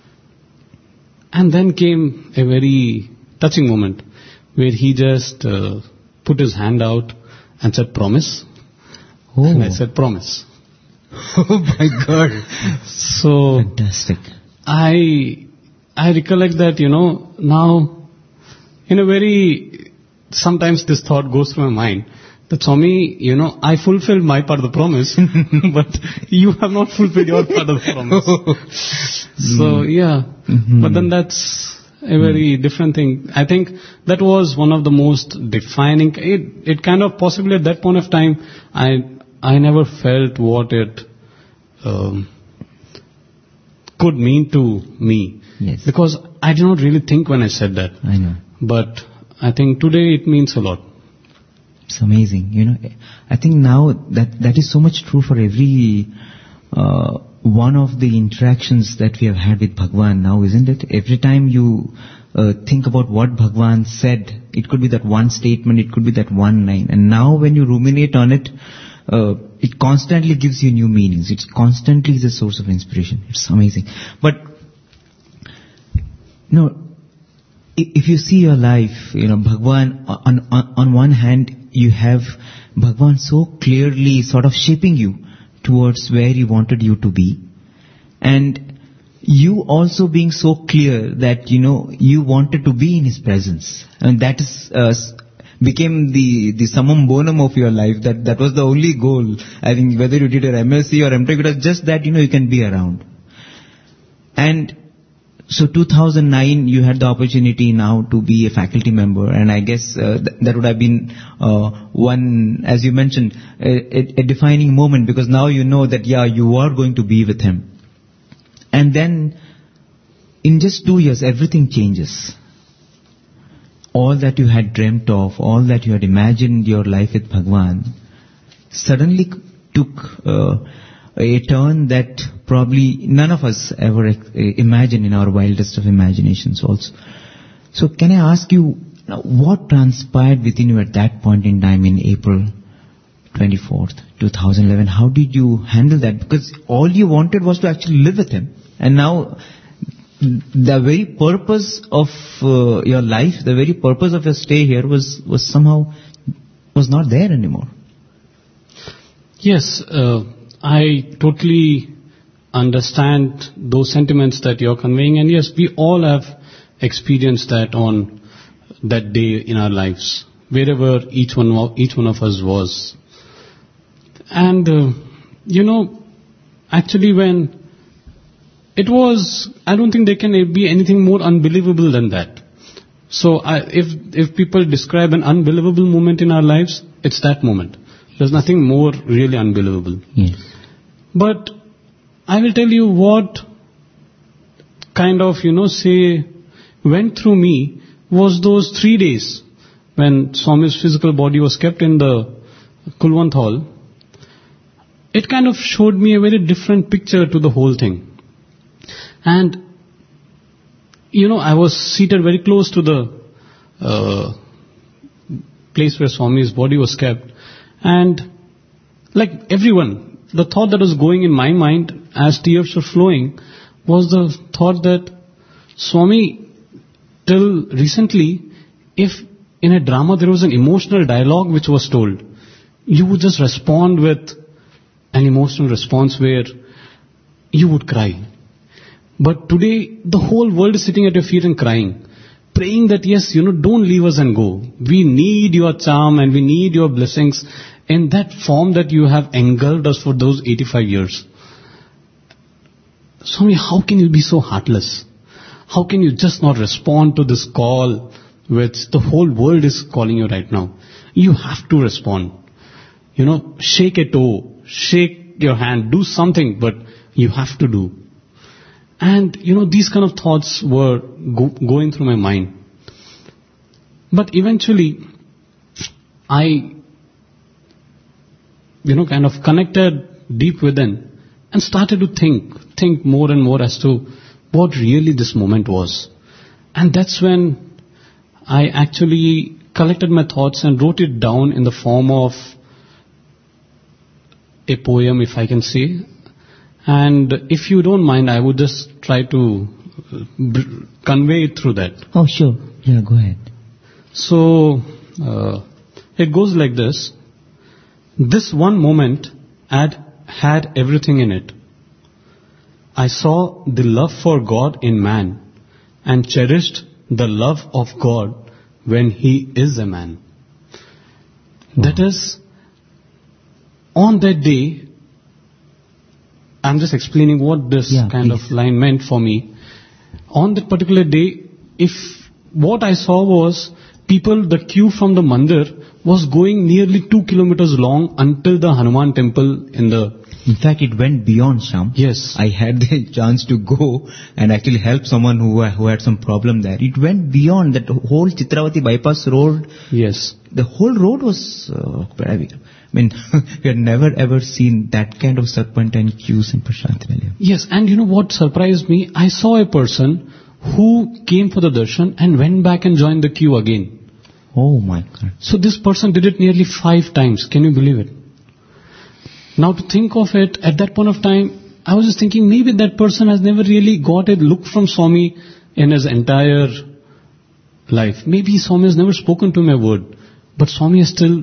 S5: And then came a very touching moment where he just uh, put his hand out and said, "Promise."
S1: Oh,
S5: And I said, "Promise."
S1: oh my God.
S5: So
S1: Fantastic.
S5: I I recollect that, you know, now in a very, sometimes this thought goes through my mind that, "Swami, you know, I fulfilled my part of the promise, but you have not fulfilled your part of the promise." So yeah,
S1: Mhm.
S5: but then that's a very different thing. I think that was one of the most defining, it, it kind of possibly at that point of time, I, I never felt what it um, could mean to me.
S1: Yes.
S5: Because I did not really think when I said that.
S1: I know.
S5: But I think today it means a lot.
S1: It's amazing. You know, I think now that that is so much true for every uh, one of the interactions that we have had with Bhagwan now, isn't it? Every time you uh, think about what Bhagwan said, it could be that one statement, it could be that one line. And now when you ruminate on it, uh, it constantly gives you new meanings. It constantly is a source of inspiration. It's amazing. But, you know, if you see your life, you know, Bhagwan, on, on, on one hand, you have Bhagwan so clearly sort of shaping you towards where he wanted you to be. And you also being so clear that, you know, you wanted to be in his presence. And that is, uh, became the, the summum bonum of your life. That, that was the only goal. I think whether you did your M S c or M Tech, it was just that, you know, you can be around. And so two thousand nine, you had the opportunity now to be a faculty member, and I guess uh, th- that would have been uh, one, as you mentioned, a, a, a defining moment, because now you know that, yeah, you are going to be with him. And then, in just two years, everything changes. All that you had dreamt of, all that you had imagined your life with Bhagwan, suddenly took uh, a turn that probably none of us ever uh, imagined in our wildest of imaginations also. So can I ask you, what transpired within you at that point in time in April twenty-fourth, twenty eleven? How did you handle that? Because all you wanted was to actually live with him. And now the very purpose of uh, your life, the very purpose of your stay here was, was somehow, was not there anymore.
S5: Yes, uh, I totally understand those sentiments that you're conveying, and yes, we all have experienced that on that day in our lives wherever each one of, each one of us was. And, uh, you know, actually when it was, I don't think there can be anything more unbelievable than that. So I, if if people describe an unbelievable moment in our lives, it's that moment. There's nothing more really unbelievable.
S1: Yes.
S5: But I will tell you what kind of, you know, say, went through me was those three days when Swami's physical body was kept in the Kulwant hall. It kind of showed me a very different picture to the whole thing. And, you know, I was seated very close to the uh, place where Swami's body was kept. And like everyone, the thought that was going in my mind as tears were flowing was the thought that Swami, till recently, if in a drama there was an emotional dialogue which was told, you would just respond with an emotional response where you would cry. But today, the whole world is sitting at your feet and crying, praying that yes, you know, don't leave us and go. We need your charm and we need your blessings in that form that you have engulfed us for those eighty-five years. Swami, how can you be so heartless? How can you just not respond to this call which the whole world is calling you right now? You have to respond. You know, shake a toe, shake your hand, do something, but you have to do. And, you know, these kind of thoughts were go- going through my mind. But eventually, I, you know, kind of connected deep within and started to think, think more and more as to what really this moment was. And that's when I actually collected my thoughts and wrote it down in the form of a poem, if I can say. And if you don't mind, I would just try to b- convey it through that.
S1: Oh, sure. Yeah, go ahead.
S5: So, uh, it goes like this. This one moment had, had everything in it. I saw the love for God in man and cherished the love of God when he is a man. Wow. That is, on that day, I'm just explaining what this
S1: yeah,
S5: kind
S1: please.
S5: of line meant for me. On that particular day, if what I saw was people, the queue from the mandir was going nearly two kilometers long until the Hanuman temple in the...
S1: In fact, it went beyond, Sham.
S5: Yes.
S1: I had the chance to go and actually help someone who who had some problem there. It went beyond that whole Chitravati bypass road.
S5: Yes.
S1: The whole road was... Uh, I mean, we had never ever seen that kind of serpentine queues in Prashantinalayam.
S5: Yes, and you know what surprised me? I saw a person who came for the darshan and went back and joined the queue again.
S1: Oh my God.
S5: So this person did it nearly five times. Can you believe it? Now to think of it, at that point of time, I was just thinking maybe that person has never really got a look from Swami in his entire life. Maybe Swami has never spoken to him a word. But Swami has still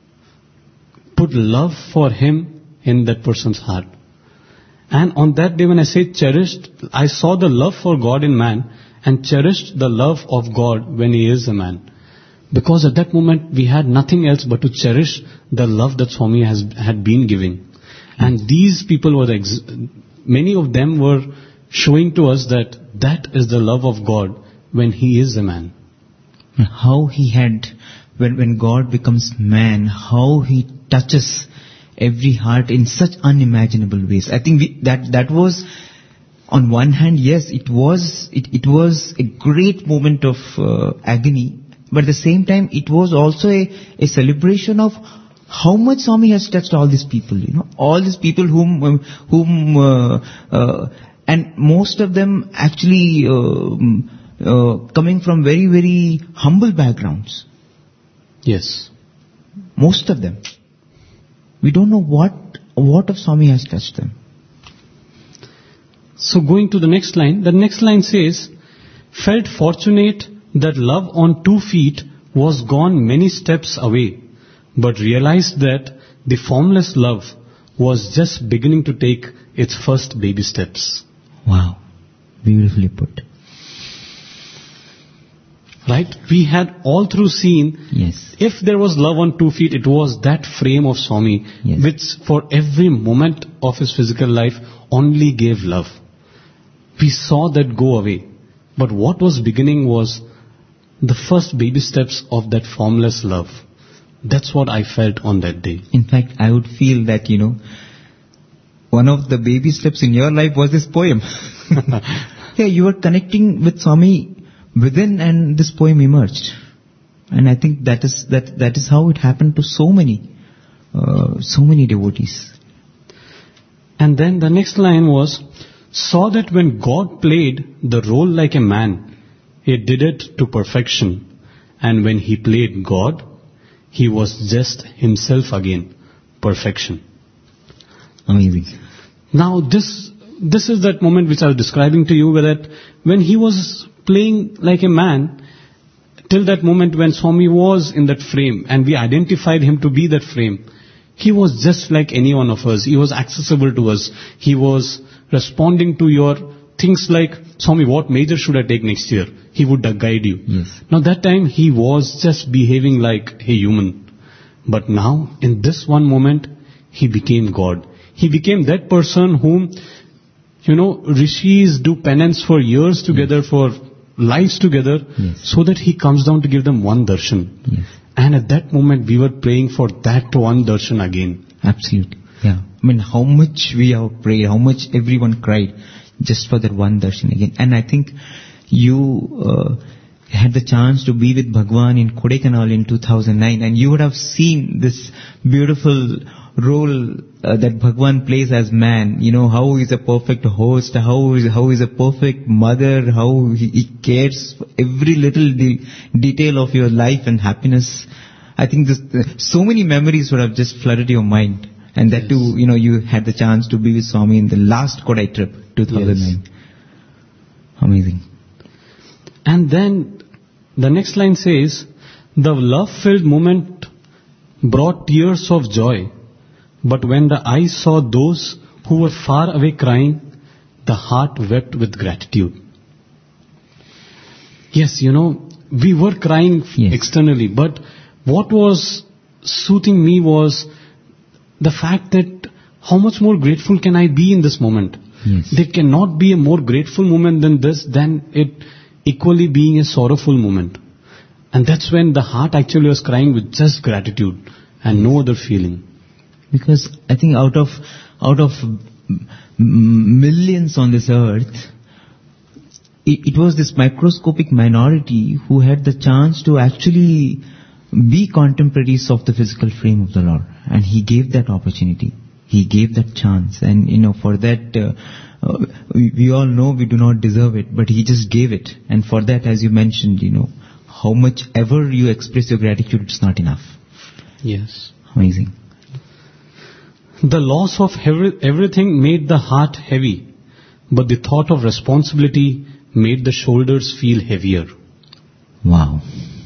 S5: put love for him in that person's heart. And on that day when I say cherished, I saw the love for God in man and cherished the love of God when he is a man. Because at that moment we had nothing else but to cherish the love that Swami has had been giving. And these people were, ex- many of them were showing to us that that is the love of God when he is a man.
S1: How he had, when, when God becomes man, how he touches every heart in such unimaginable ways. I think we, that that was, on one hand, yes, it was it, it was a great moment of uh, agony, but at the same time, it was also a, a celebration of how much Swami has touched all these people. You know, all these people whom um, whom uh, uh, and most of them actually uh, uh, coming from very very humble backgrounds.
S5: Yes,
S1: most of them. We don't know what what of Swami has touched them.
S5: So going to the next line, the next line says, felt fortunate that love on two feet was gone many steps away, but realized that the formless love was just beginning to take its first baby steps.
S1: Wow, beautifully put.
S5: Right? We had all through seen,
S1: Yes.
S5: if there was love on two feet, it was that frame of Swami,
S1: Yes.
S5: which for every moment of his physical life only gave love. We saw that go away. But what was beginning was the first baby steps of that formless love. That's what I felt on that day.
S1: In fact, I would feel that, you know, one of the baby steps in your life was this poem. Yeah, you were connecting with Swami within and this poem emerged. And I think that is, that, that is how it happened to so many, uh, so many devotees.
S5: And then the next line was, saw that when God played the role like a man, he did it to perfection. And when he played God, he was just himself again, perfection.
S1: Amazing.
S5: Now this, this is that moment which I was describing to you, where that when he was playing like a man, till that moment when Swami was in that frame and we identified him to be that frame, he was just like any one of us. He was accessible to us. He was responding to your things like, Swami, what major should I take next year? He would guide you.
S1: Yes.
S5: Now that time he was just behaving like a human. But now, in this one moment, he became God. He became that person whom, you know, rishis do penance for years together, for lives together,
S1: Yes.
S5: so that he comes down to give them one darshan.
S1: Yes.
S5: And at that moment, we were praying for that one darshan again.
S1: Absolutely. Yeah. I mean, how much we have prayed, how much everyone cried just for that one darshan again. And I think you uh, had the chance to be with Bhagwan in Kodaikanal in two thousand nine, and you would have seen this beautiful role uh, that Bhagwan plays as man. You know, how he's a perfect host, how is how he's a perfect mother, how he, he cares for every little de- detail of your life and happiness. I think this, uh, so many memories would have just flooded your mind. And that
S5: Yes.
S1: too, you know, you had the chance to be with Swami in the last Kodai trip, two thousand nine.
S5: Yes.
S1: Amazing.
S5: And then the next line says, the love-filled moment brought tears of joy. But when the eyes saw those who were far away crying, the heart wept with gratitude. Yes, you know, we were crying
S1: Yes.
S5: externally, but what was soothing me was the fact that how much more grateful can I be in this moment?
S1: Yes.
S5: There cannot be a more grateful moment than this, than it equally being a sorrowful moment. And that's when the heart actually was crying with just gratitude and no other feeling.
S1: Because I think out of, out of m- millions on this earth, it, it was this microscopic minority who had the chance to actually be contemporaries of the physical frame of the Lord. And He gave that opportunity. He gave that chance. And, you know, for that, uh, uh, we, we all know we do not deserve it, but He just gave it. And for that, as you mentioned, you know, how much ever you express your gratitude, it's not enough.
S5: Yes.
S1: Amazing.
S5: The loss of every, everything made the heart heavy, but the thought of responsibility made the shoulders feel heavier.
S1: Wow.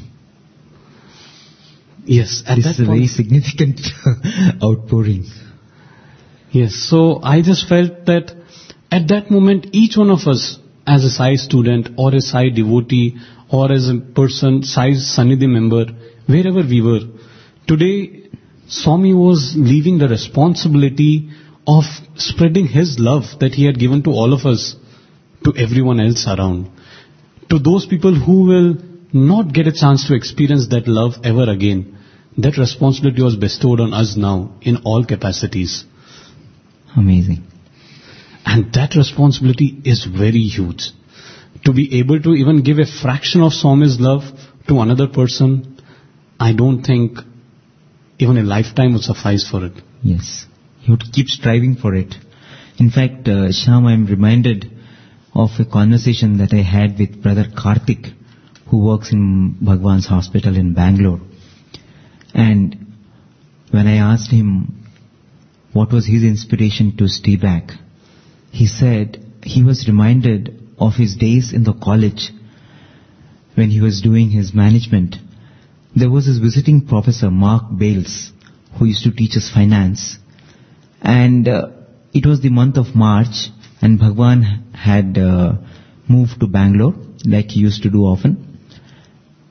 S5: Yes, at
S1: This
S5: that
S1: is a
S5: point,
S1: very significant outpouring.
S5: yes, so I just felt that at that moment, each one of us, as a Sai student or a Sai devotee or as a person, Sai Sannidhi member, wherever we were, today Swami was leaving the responsibility of spreading his love that he had given to all of us to everyone else around. To those people who will not get a chance to experience that love ever again, that responsibility was bestowed on us now in all capacities.
S1: Amazing.
S5: And that responsibility is very huge. To be able to even give a fraction of Swami's love to another person, I don't think even a lifetime would suffice for it.
S1: Yes. You have to keep striving for it. In fact, uh, Shyam, I'm reminded of a conversation that I had with Brother Karthik, who works in Bhagwan's hospital in Bangalore. And when I asked him what was his inspiration to stay back, he said he was reminded of his days in the college when he was doing his management. There was his visiting professor, Mark Bales, who used to teach us finance. And uh, it was the month of March, and Bhagwan had uh, moved to Bangalore, like he used to do often.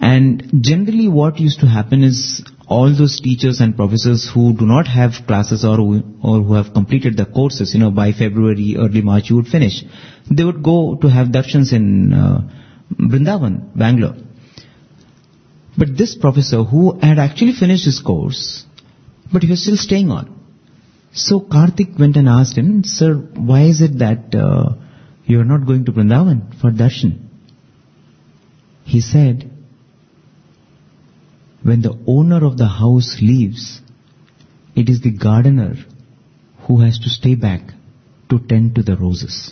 S1: And generally what used to happen is all those teachers and professors who do not have classes or who, or who have completed the courses, you know, by February, early March, you would finish. They would go to have darshans in uh, Vrindavan, Bangalore. But this professor who had actually finished his course, but he was still staying on. So Karthik went and asked him, "Sir, why is it that uh, you are not going to Vrindavan for darshan?" He said, "When the owner of the house leaves, it is the gardener who has to stay back to tend to the roses."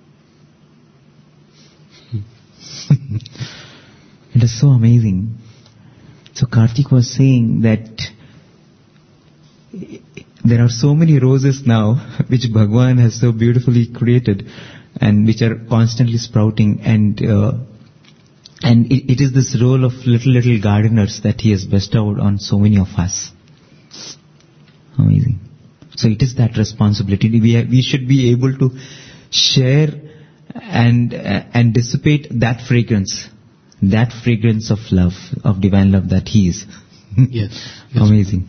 S1: It is so amazing. So Karthik was saying that there are so many roses now which Bhagwan has so beautifully created and which are constantly sprouting, and uh, and it, it is this role of little little gardeners that he has bestowed on so many of us. Amazing. So it is that responsibility. We have, we should be able to share and uh, and dissipate that fragrance, that fragrance of love, of divine love that he is.
S5: Yes. yes.
S1: Amazing.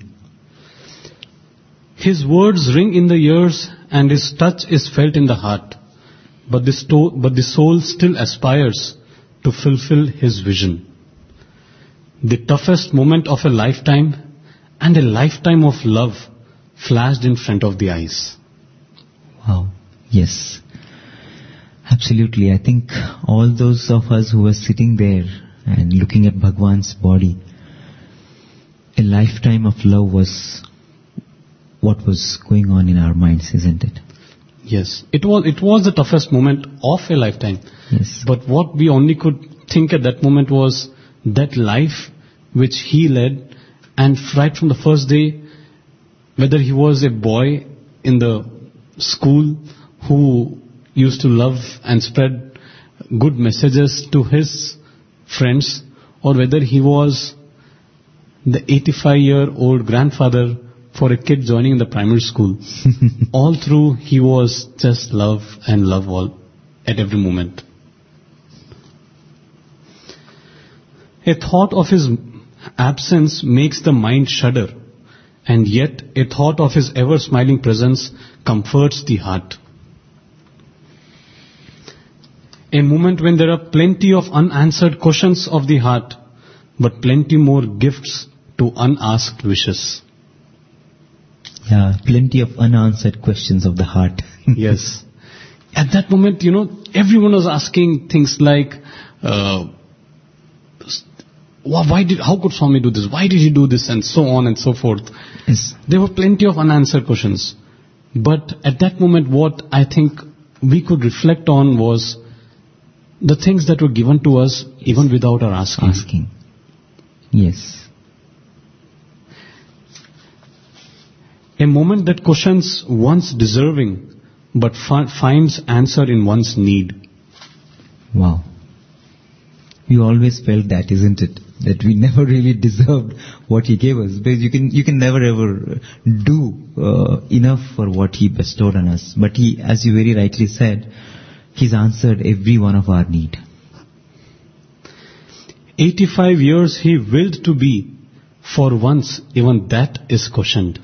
S5: His words ring in the ears and his touch is felt in the heart. But the, sto- but the soul still aspires to fulfill his vision. The toughest moment of a lifetime and a lifetime of love flashed in front of the eyes.
S1: Wow. Yes. Absolutely. I think all those of us who were sitting there and looking at Bhagwan's body, a lifetime of love was what was going on in our minds, isn't it?
S5: Yes. It was, it was the toughest moment of a lifetime.
S1: Yes.
S5: But what we only could think at that moment was that life which he led, and right from the first day, whether he was a boy in the school who used to love and spread good messages to his friends, or whether he was the eighty-five-year-old grandfather for a kid joining in the primary school, all through he was just love and love all at every moment. A thought of his absence makes the mind shudder, and yet a thought of his ever-smiling presence comforts the heart. A moment when there are plenty of unanswered questions of the heart, but plenty more gifts to unasked wishes.
S1: Yeah, plenty of unanswered questions of the heart.
S5: Yes. At that moment, you know, everyone was asking things like, uh, why did, how could Swami do this? Why did he do this? And so on and so forth.
S1: Yes.
S5: There were plenty of unanswered questions. But at that moment, what I think we could reflect on was the things that were given to us even without our asking.
S1: Asking. Yes.
S5: A moment that questions one's deserving, but fi- finds answer in one's need.
S1: Wow. You always felt that, isn't it? That we never really deserved what he gave us. Because you can, you can never ever do uh, enough for what he bestowed on us. But he, as you very rightly said, he's answered every one of our need.
S5: eighty-five years he willed to be, for once even that is questioned.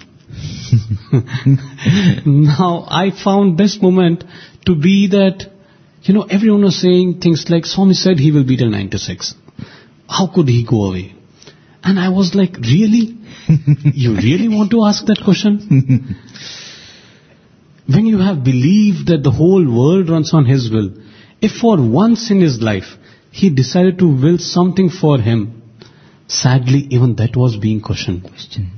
S5: Now, I found this moment to be that, you know, everyone was saying things like, Swami said he will be till ninety-six. How could he go away? And I was like, really? You really want to ask that question? When you have believed that the whole world runs on his will, if for once in his life he decided to will something for him, sadly even that was being questioned.
S1: Questioned.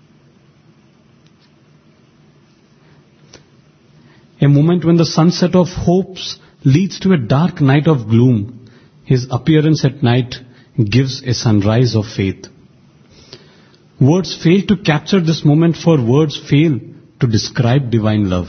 S5: A moment when the sunset of hopes leads to a dark night of gloom, his appearance at night gives a sunrise of faith. Words fail to capture this moment, for words fail to describe divine love.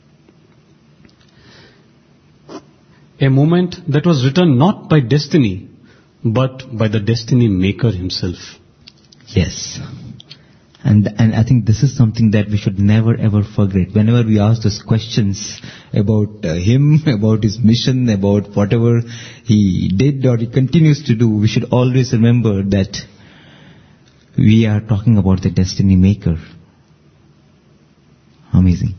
S5: A moment that was written not by destiny, but by the destiny maker himself.
S1: Yes. And and I think this is something that we should never ever forget. Whenever we ask those questions about uh, him, about his mission, about whatever he did or he continues to do, we should always remember that we are talking about the destiny maker. Amazing.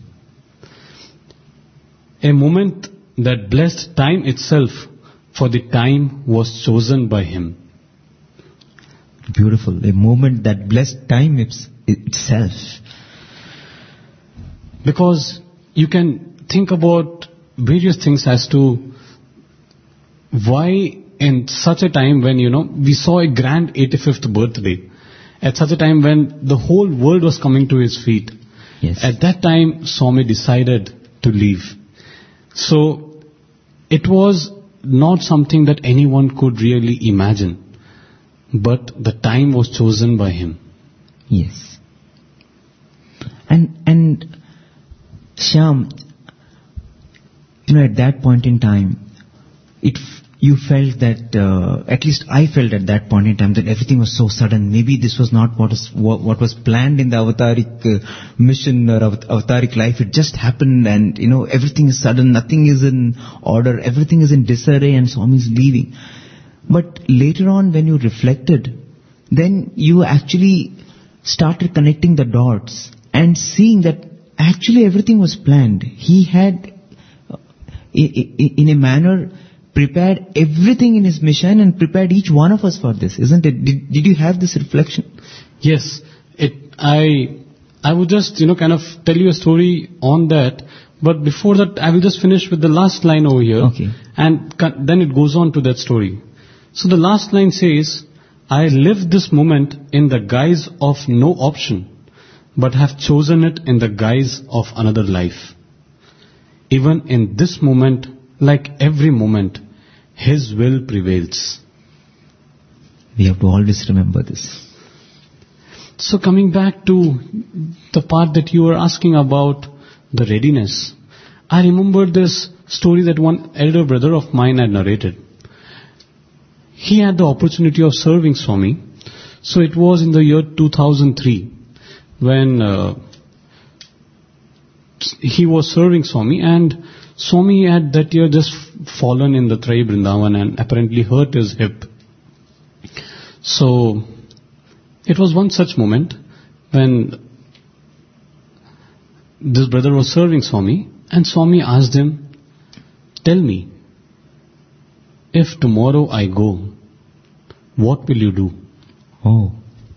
S5: A moment that blessed time itself, for the time was chosen by him.
S1: Beautiful. A moment that blessed time it's, itself.
S5: Because you can think about various things as to why in such a time when, you know, we saw a grand eighty-fifth birthday, at such a time when the whole world was coming to his feet,
S1: Yes.
S5: at that time Swami decided to leave. So it was not something that anyone could really imagine. But the time was chosen by him.
S1: Yes. And and Shyam, you know, at that point in time, it f- you felt that uh, at least I felt at that point in time that everything was so sudden. Maybe this was not what was what, what was planned in the avataric uh, mission or avat- avataric life. It just happened, and you know, everything is sudden. Nothing is in order. Everything is in disarray, and Swami is leaving. But later on, when you reflected, then you actually started connecting the dots and seeing that actually everything was planned. He had, uh, i- i- in a manner, prepared everything in his mission and prepared each one of us for this, isn't it? Did, did you have this reflection?
S5: Yes, it. I I would just, you know, kind of tell you a story on that. But before that, I will just finish with the last line over here.
S1: Okay.
S5: And con- then it goes on to that story. So the last line says, I live this moment in the guise of no option, but have chosen it in the guise of another life. Even in this moment, like every moment, His will prevails.
S1: We have to always remember this.
S5: So coming back to the part that you were asking about, the readiness, I remember this story that one elder brother of mine had narrated. He had the opportunity of serving Swami. So it was in the year two thousand three when uh, he was serving Swami, and Swami had that year just fallen in the Trai Vrindavan and apparently hurt his hip. So it was one such moment when this brother was serving Swami, and Swami asked him, tell me, if tomorrow I go, what will you do?
S1: Oh.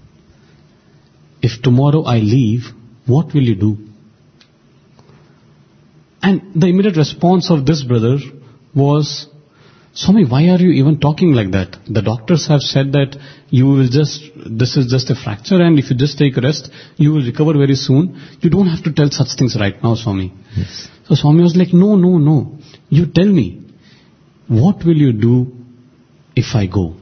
S5: If tomorrow I leave, what will you do? And the immediate response of this brother was, Swami, why are you even talking like that? The doctors have said that you will just, this is just a fracture, and if you just take a rest, you will recover very soon. You don't have to tell such things right now, Swami.
S1: Yes.
S5: So Swami was like, no, no, no. You tell me, what will you do if I go?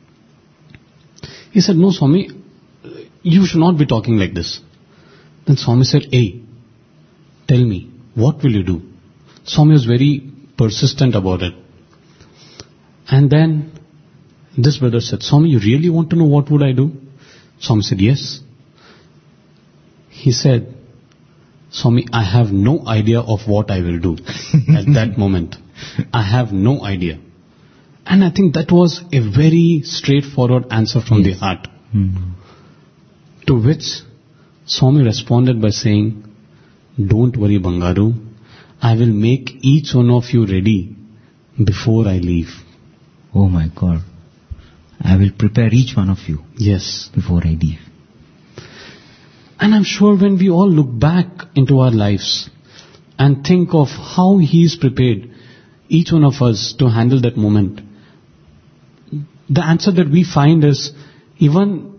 S5: He said, no, Swami, you should not be talking like this. Then Swami said, hey, tell me, what will you do? Swami was very persistent about it. And then this brother said, Swami, you really want to know what would I do? Swami said, yes. He said, Swami, I have no idea of what I will do at that moment. I have no idea. And I think that was a very straightforward answer from
S1: Yes.
S5: the heart.
S1: Hmm.
S5: To which Swami responded by saying, don't worry, Bangaru. I will make each one of you ready before I leave.
S1: Oh my God. I will prepare each one of you
S5: Yes.
S1: before I leave.
S5: And I'm sure when we all look back into our lives and think of how He's prepared each one of us to handle that moment, the answer that we find is, even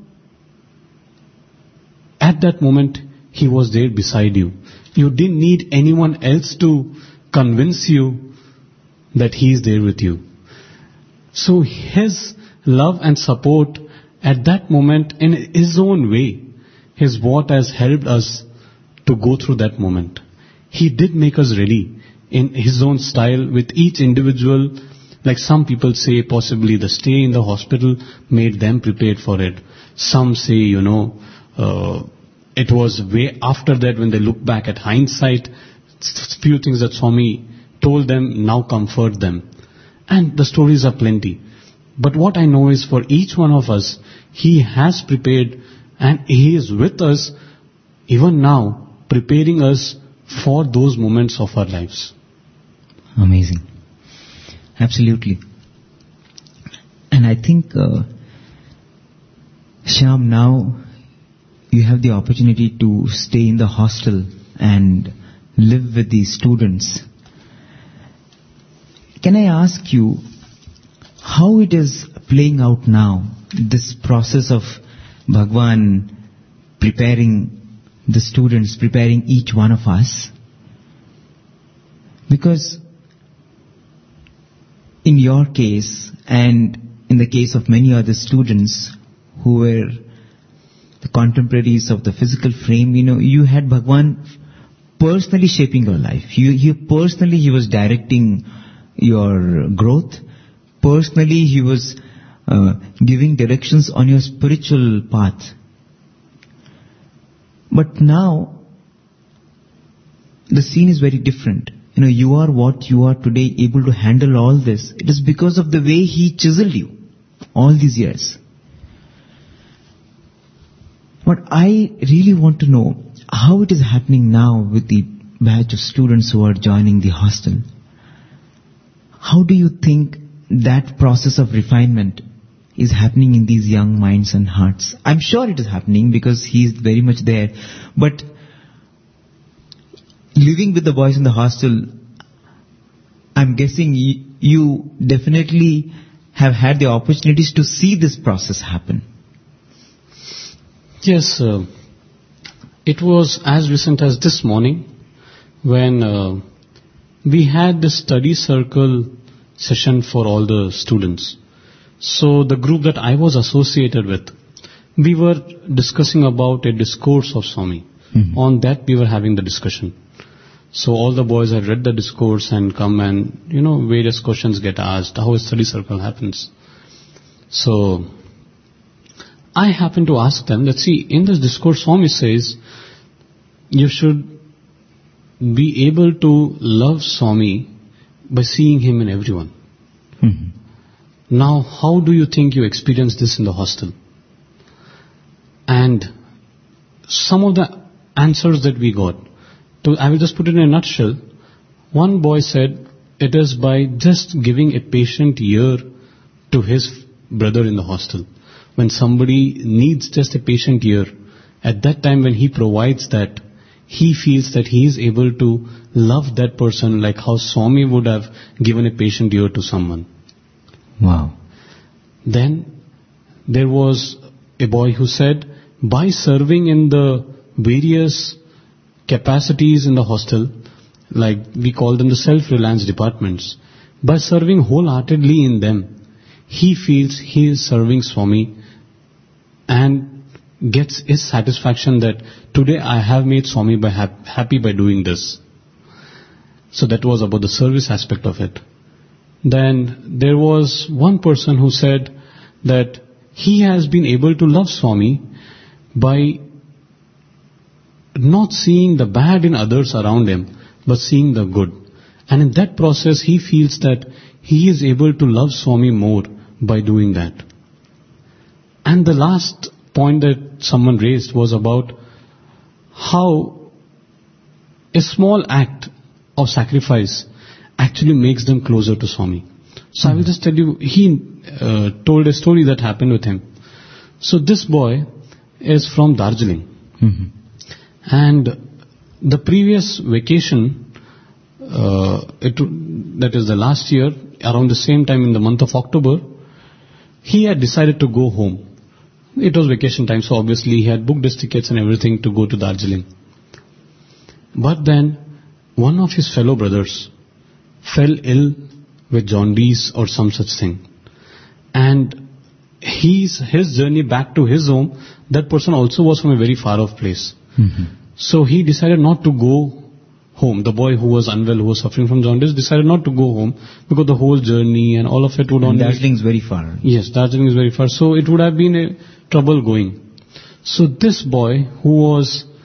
S5: at that moment, He was there beside you. You didn't need anyone else to convince you that He is there with you. So His love and support at that moment in His own way is what has helped us to go through that moment. He did make us ready in His own style with each individual. Like some people say, possibly the stay in the hospital made them prepared for it. Some say, you know, uh, it was way after that when they look back at hindsight, s- few things that Swami told them, now comfort them. And the stories are plenty. But what I know is for each one of us, He has prepared and He is with us even now, preparing us for those moments of our lives.
S1: Amazing. Absolutely. And I think, uh, Shyam, now you have the opportunity to stay in the hostel and live with these students. Can I ask you how it is playing out now, this process of Bhagwan preparing the students, preparing each one of us? Because in your case and in the case of many other students who were the contemporaries of the physical frame, you know, you had Bhagwan personally shaping your life. You, you personally, He was directing your growth. Personally, He was uh, giving directions on your spiritual path. But now, the scene is very different. You know, you are what you are today, able to handle all this. It is because of the way He chiseled you all these years. But I really want to know how it is happening now with the batch of students who are joining the hostel. How do you think that process of refinement is happening in these young minds and hearts? I'm sure it is happening because He is very much there. But living with the boys in the hostel, I'm guessing you, you definitely have had the opportunities to see this process happen.
S5: Yes, uh, it was as recent as this morning when uh, we had the study circle session for all the students. So the group that I was associated with, we were discussing about a discourse of Swami. Mm-hmm. On that we were having the discussion. So all the boys had read the discourse and come and, you know, various questions get asked, how a study circle happens. So I happened to ask them that, see, in this discourse Swami says, you should be able to love Swami by seeing Him in everyone. Mm-hmm. Now, how do you think you experience this in the hostel? And some of the answers that we got, to, I will just put it in a nutshell. One boy said, it is by just giving a patient ear to his brother in the hostel. When somebody needs just a patient ear, at that time when he provides that, he feels that he is able to love that person like how Swami would have given a patient ear to someone.
S1: Wow.
S5: Then there was a boy who said, by serving in the various capacities in the hostel, like we call them the self-reliance departments, by serving wholeheartedly in them, he feels he is serving Swami and gets his satisfaction that today I have made Swami by hap- happy by doing this. So that was about the service aspect of it. Then there was one person who said that he has been able to love Swami by not seeing the bad in others around him, but seeing the good. And in that process, he feels that he is able to love Swami more by doing that. And the last point that someone raised was about how a small act of sacrifice actually makes them closer to Swami. So mm-hmm. I will just tell you, he uh, told a story that happened with him. So this boy is from Darjeeling. Mm-hmm. And the previous vacation, uh, it, that is the last year, around the same time in the month of October, he had decided to go home. It was vacation time, so obviously he had booked his tickets and everything to go to Darjeeling. But then one of his fellow brothers fell ill with jaundice or some such thing. And his, his journey back to his home, that person also was from a very far off place. Mm-hmm. So he decided not to go home. The boy who was unwell, who was suffering from jaundice, decided not to go home because the whole journey and all of it would only...
S1: Darjeeling is very far.
S5: Yes, Darjeeling is very far. So it would have been a trouble going. So this boy who was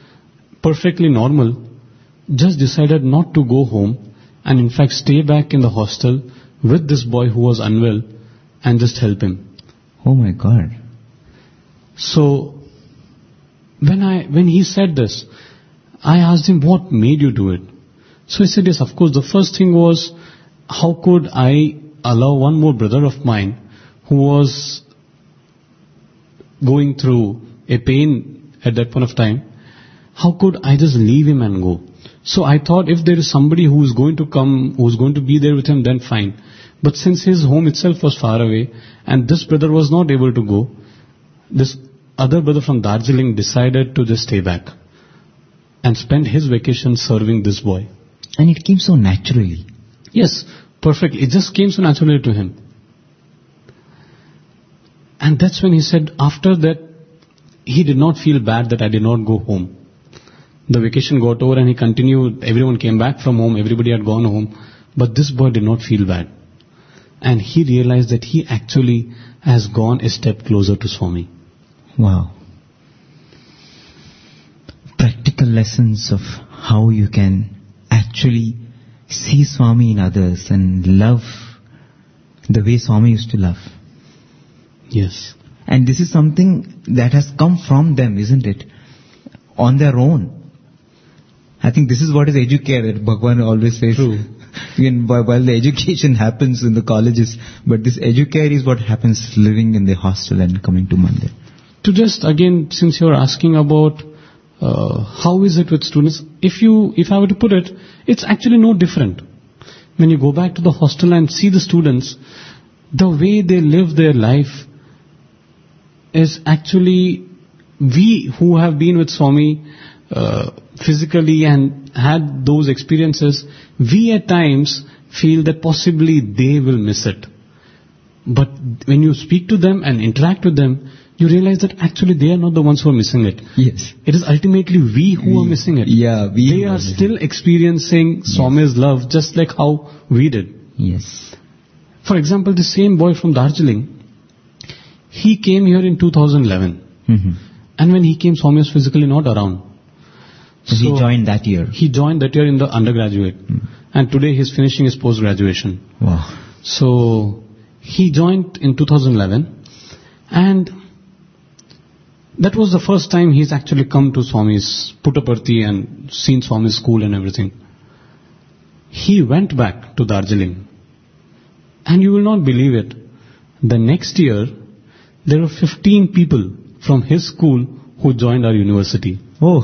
S5: perfectly normal, just decided not to go home and in fact stay back in the hostel with this boy who was unwell and just help him.
S1: Oh my God.
S5: So when I when he said this, I asked him, what made you do it? So he said, yes, of course, the first thing was, how could I allow one more brother of mine who was going through a pain at that point of time, how could I just leave him and go? So I thought if there is somebody who is going to come, who is going to be there with him, then fine. But since his home itself was far away and this brother was not able to go, this other brother from Darjeeling decided to just stay back and spend his vacation serving this boy.
S1: And it came so naturally.
S5: Yes, perfect. It just came so naturally to him. And that's when he said, after that, he did not feel bad that I did not go home. The vacation got over and he continued. Everyone came back from home. Everybody had gone home. But this boy did not feel bad. And he realized that he actually has gone a step closer to Swami.
S1: Wow. Practical lessons of how you can actually see Swami in others and love the way Swami used to love.
S5: Yes.
S1: And this is something that has come from them, isn't it? On their own. I think this is what is educare that Bhagwan always says.
S5: True.
S1: Even while the education happens in the colleges, but this educare is what happens living in the hostel and coming to Mandir.
S5: To just again, since you're asking about uh, how is it with students, if you, if I were to put it, it's actually no different. When you go back to the hostel and see the students, the way they live their life is actually, we who have been with Swami uh, physically and had those experiences, we at times feel that possibly they will miss it. But when you speak to them and interact with them, you realize that actually they are not the ones who are missing it.
S1: Yes.
S5: It is ultimately we who
S1: We-
S5: are missing it.
S1: yeah, we
S5: They
S1: are
S5: are
S1: missing
S5: still experiencing Swami's love just like how we did.
S1: Yes.
S5: For example, the same boy from Darjeeling, he came here in two thousand eleven.
S1: Mm-hmm.
S5: And when he came, Swami was physically not around.
S1: So he joined that year.
S5: He joined that year in the undergraduate. And today he's finishing his post-graduation.
S1: Wow.
S5: So he joined in two thousand eleven. And that was the first time he's actually come to Swami's Puttaparthi and seen Swami's school and everything. He went back to Darjeeling. And you will not believe it. The next year, there were fifteen people from his school who joined our university.
S1: Oh.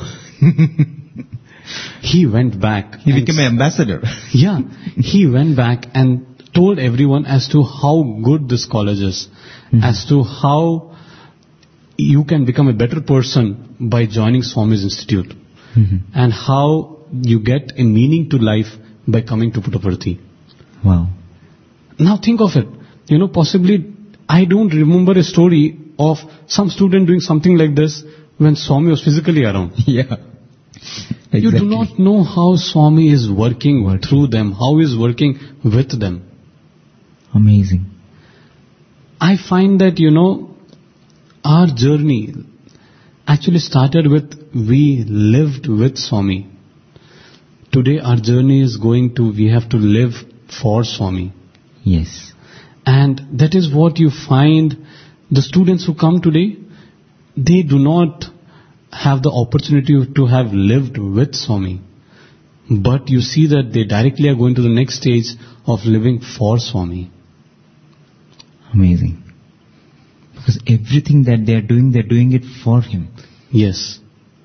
S5: He went back.
S1: He
S5: and-
S1: became an ambassador.
S5: Yeah, he went back and told everyone as to how good this college is,
S1: Mhm.
S5: as to how you can become a better person by joining Swami's Institute,
S1: Mhm.
S5: and how you get a meaning to life by coming to Puttaparthi.
S1: Wow.
S5: Now think of it. You know, possibly I don't remember a story of some student doing something like this when Swami was physically around.
S1: Yeah. Exactly.
S5: You do not know how Swami is working through them, how he is working with them.
S1: Amazing.
S5: I find that, you know, our journey actually started with we lived with Swami. Today our journey is going to, we have to live for Swami.
S1: Yes.
S5: And that is what you find the students who come today, they do not have the opportunity to have lived with Swami. But you see that they directly are going to the next stage of living for Swami.
S1: Amazing. Because everything that they are doing, they're doing it for him.
S5: Yes.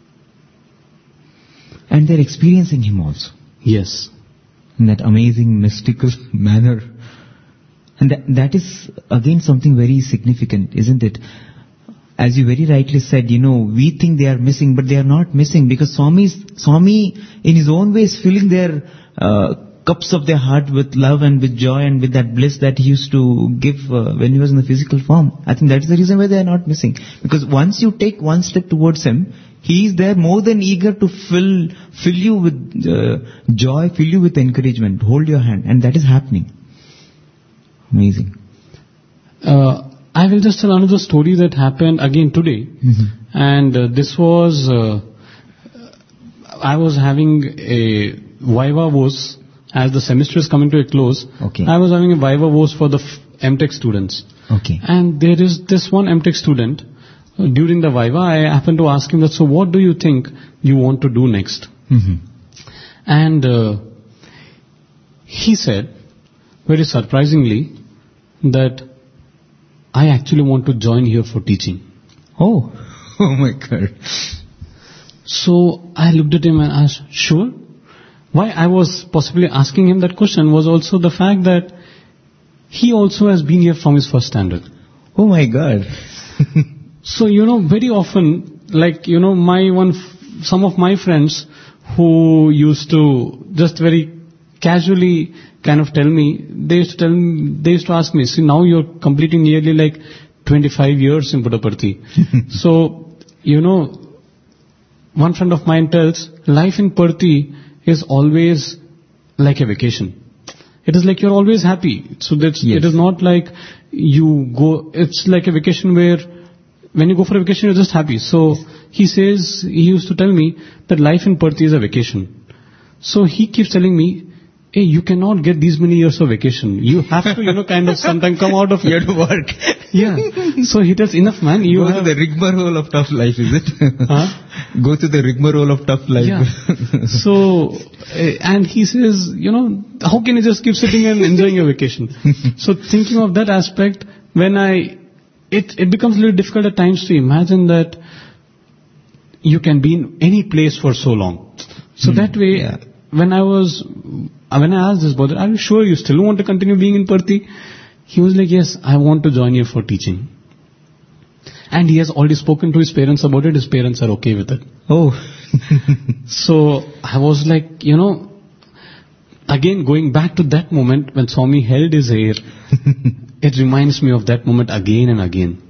S1: And they're experiencing him also.
S5: Yes.
S1: In that amazing, mystical manner. And that, that is again something very significant, isn't it? As you very rightly said, you know, we think they are missing, but they are not missing because Swami, is, Swami in his own way is filling their uh, cups of their heart with love and with joy and with that bliss that he used to give uh, when he was in the physical form. I think that is the reason why they are not missing. Because once you take one step towards him, he is there more than eager to fill fill you with uh, joy, fill you with encouragement, hold your hand, and that is happening. Amazing.
S5: Uh, I will just tell another story that happened again today.
S1: Mm-hmm.
S5: And uh, this was, uh, I was having a Viva Voce as the semester is coming to a close.
S1: Okay.
S5: I was having a Viva Voce for the f- M Tech students.
S1: Okay.
S5: And there is this one M Tech student, uh, during the Viva, I happened to ask him that, so what do you think you want to do next?
S1: Mm-hmm.
S5: And uh, he said, very surprisingly, that I actually want to join here for teaching.
S1: Oh. Oh my God.
S5: So I looked at him and asked, sure? Why I was possibly asking him that question was also the fact that he also has been here from his first standard.
S1: Oh my God.
S5: So, you know, very often, like, you know, my one, f- some of my friends who used to just very casually kind of tell me, they used to tell me, they used to ask me, see, now you're completing nearly like twenty-five years in Puttaparthi. So, you know, one friend of mine tells, life in Parthi is always like a vacation. It is like you're always happy. So that's,
S1: Yes.
S5: it is not like you go, it's like a vacation where when you go for a vacation, you're just happy. So he says, he used to tell me that life in Parthi is a vacation. So he keeps telling me, hey, you cannot get these many years of vacation. You have to, you know, kind of sometime come out of
S1: You
S5: it.
S1: have to work.
S5: Yeah. So he tells, enough man, you
S1: Go
S5: have...
S1: to the rigmarole of tough life, is it?
S5: Huh?
S1: Go to the rigmarole of tough life.
S5: Yeah. So, uh, and he says, you know, how can you just keep sitting and enjoying your vacation? So thinking of that aspect, when I, it, it becomes a little difficult at times to imagine that you can be in any place for so long. So
S1: Hmm.
S5: that way,
S1: Yeah.
S5: when I was, uh, when I asked this brother, are you sure you still want to continue being in Parthi? He was like, yes, I want to join you for teaching. And he has already spoken to his parents about it. His parents are okay with it.
S1: Oh.
S5: So I was like, you know, again going back to that moment when Swami held his hair, it reminds me of that moment again and again.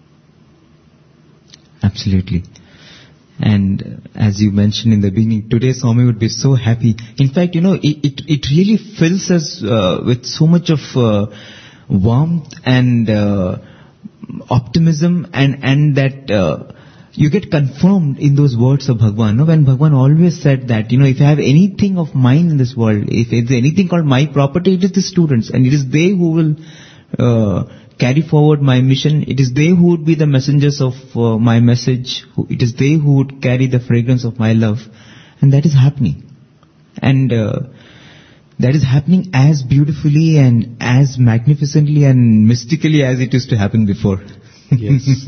S1: Absolutely. And uh, as you mentioned in the beginning, today Swami would be so happy. In fact, you know, it it, it really fills us uh, with so much of uh, warmth and uh, optimism, and and that uh, you get confirmed in those words of Bhagwan. No? When Bhagwan always said that, you know, if I have anything of mine in this world, if it's anything called my property, it is the students, and it is they who will uh, carry forward my mission. It is they who would be the messengers of uh, my message. Who- It is they who would carry the fragrance of my love. And that is happening. And uh, that is happening as beautifully and as magnificently and mystically as it used to happen before.
S5: Yes.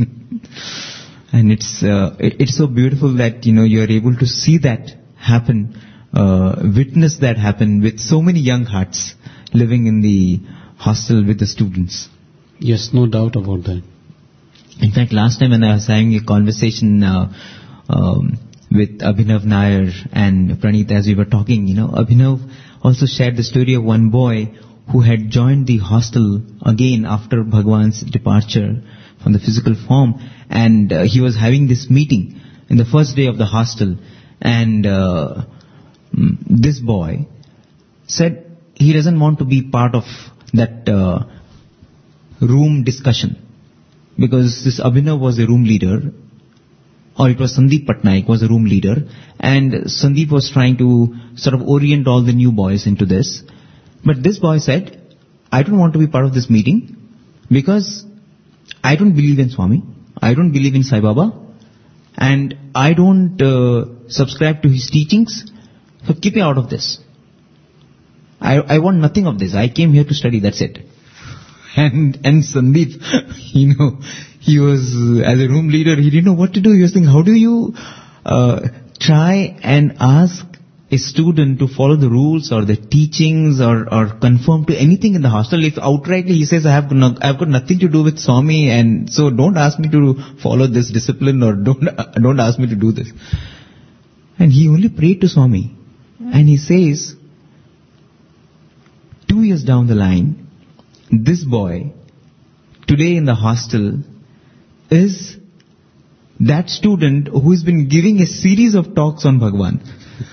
S1: And it's uh, it, it's so beautiful that, you know, you are able to see that happen, uh, witness that happen with so many young hearts living in the hostel with the students.
S5: Yes, no doubt about that.
S1: In fact, last time when I was having a conversation uh, um, with Abhinav Nair and Praneeth, as we were talking, you know, Abhinav also shared the story of one boy who had joined the hostel again after Bhagwan's departure from the physical form, and uh, he was having this meeting in the first day of the hostel, and uh, mm, this boy said he doesn't want to be part of that uh, room discussion, because this Abhinav was a room leader, or it was Sandeep Patnaik was a room leader, and Sandeep was trying to sort of orient all the new boys into this. But this boy said, I don't want to be part of this meeting because I don't believe in Swami, I don't believe in Sai Baba, and I don't uh, subscribe to his teachings, so keep me out of this. I, I want nothing of this. I came here to study, that's it. And and Sandeep, you know, he was, uh, as a room leader, he didn't know what to do. He was thinking, how do you uh, try and ask a student to follow the rules or the teachings or, or conform to anything in the hostel if outrightly he says, I have, no, I have got nothing to do with Swami, and so don't ask me to follow this discipline, or don't, don't ask me to do this. And he only prayed to Swami. And he says, two years down the line, this boy, today in the hostel, is that student who has been giving a series of talks on Bhagwan.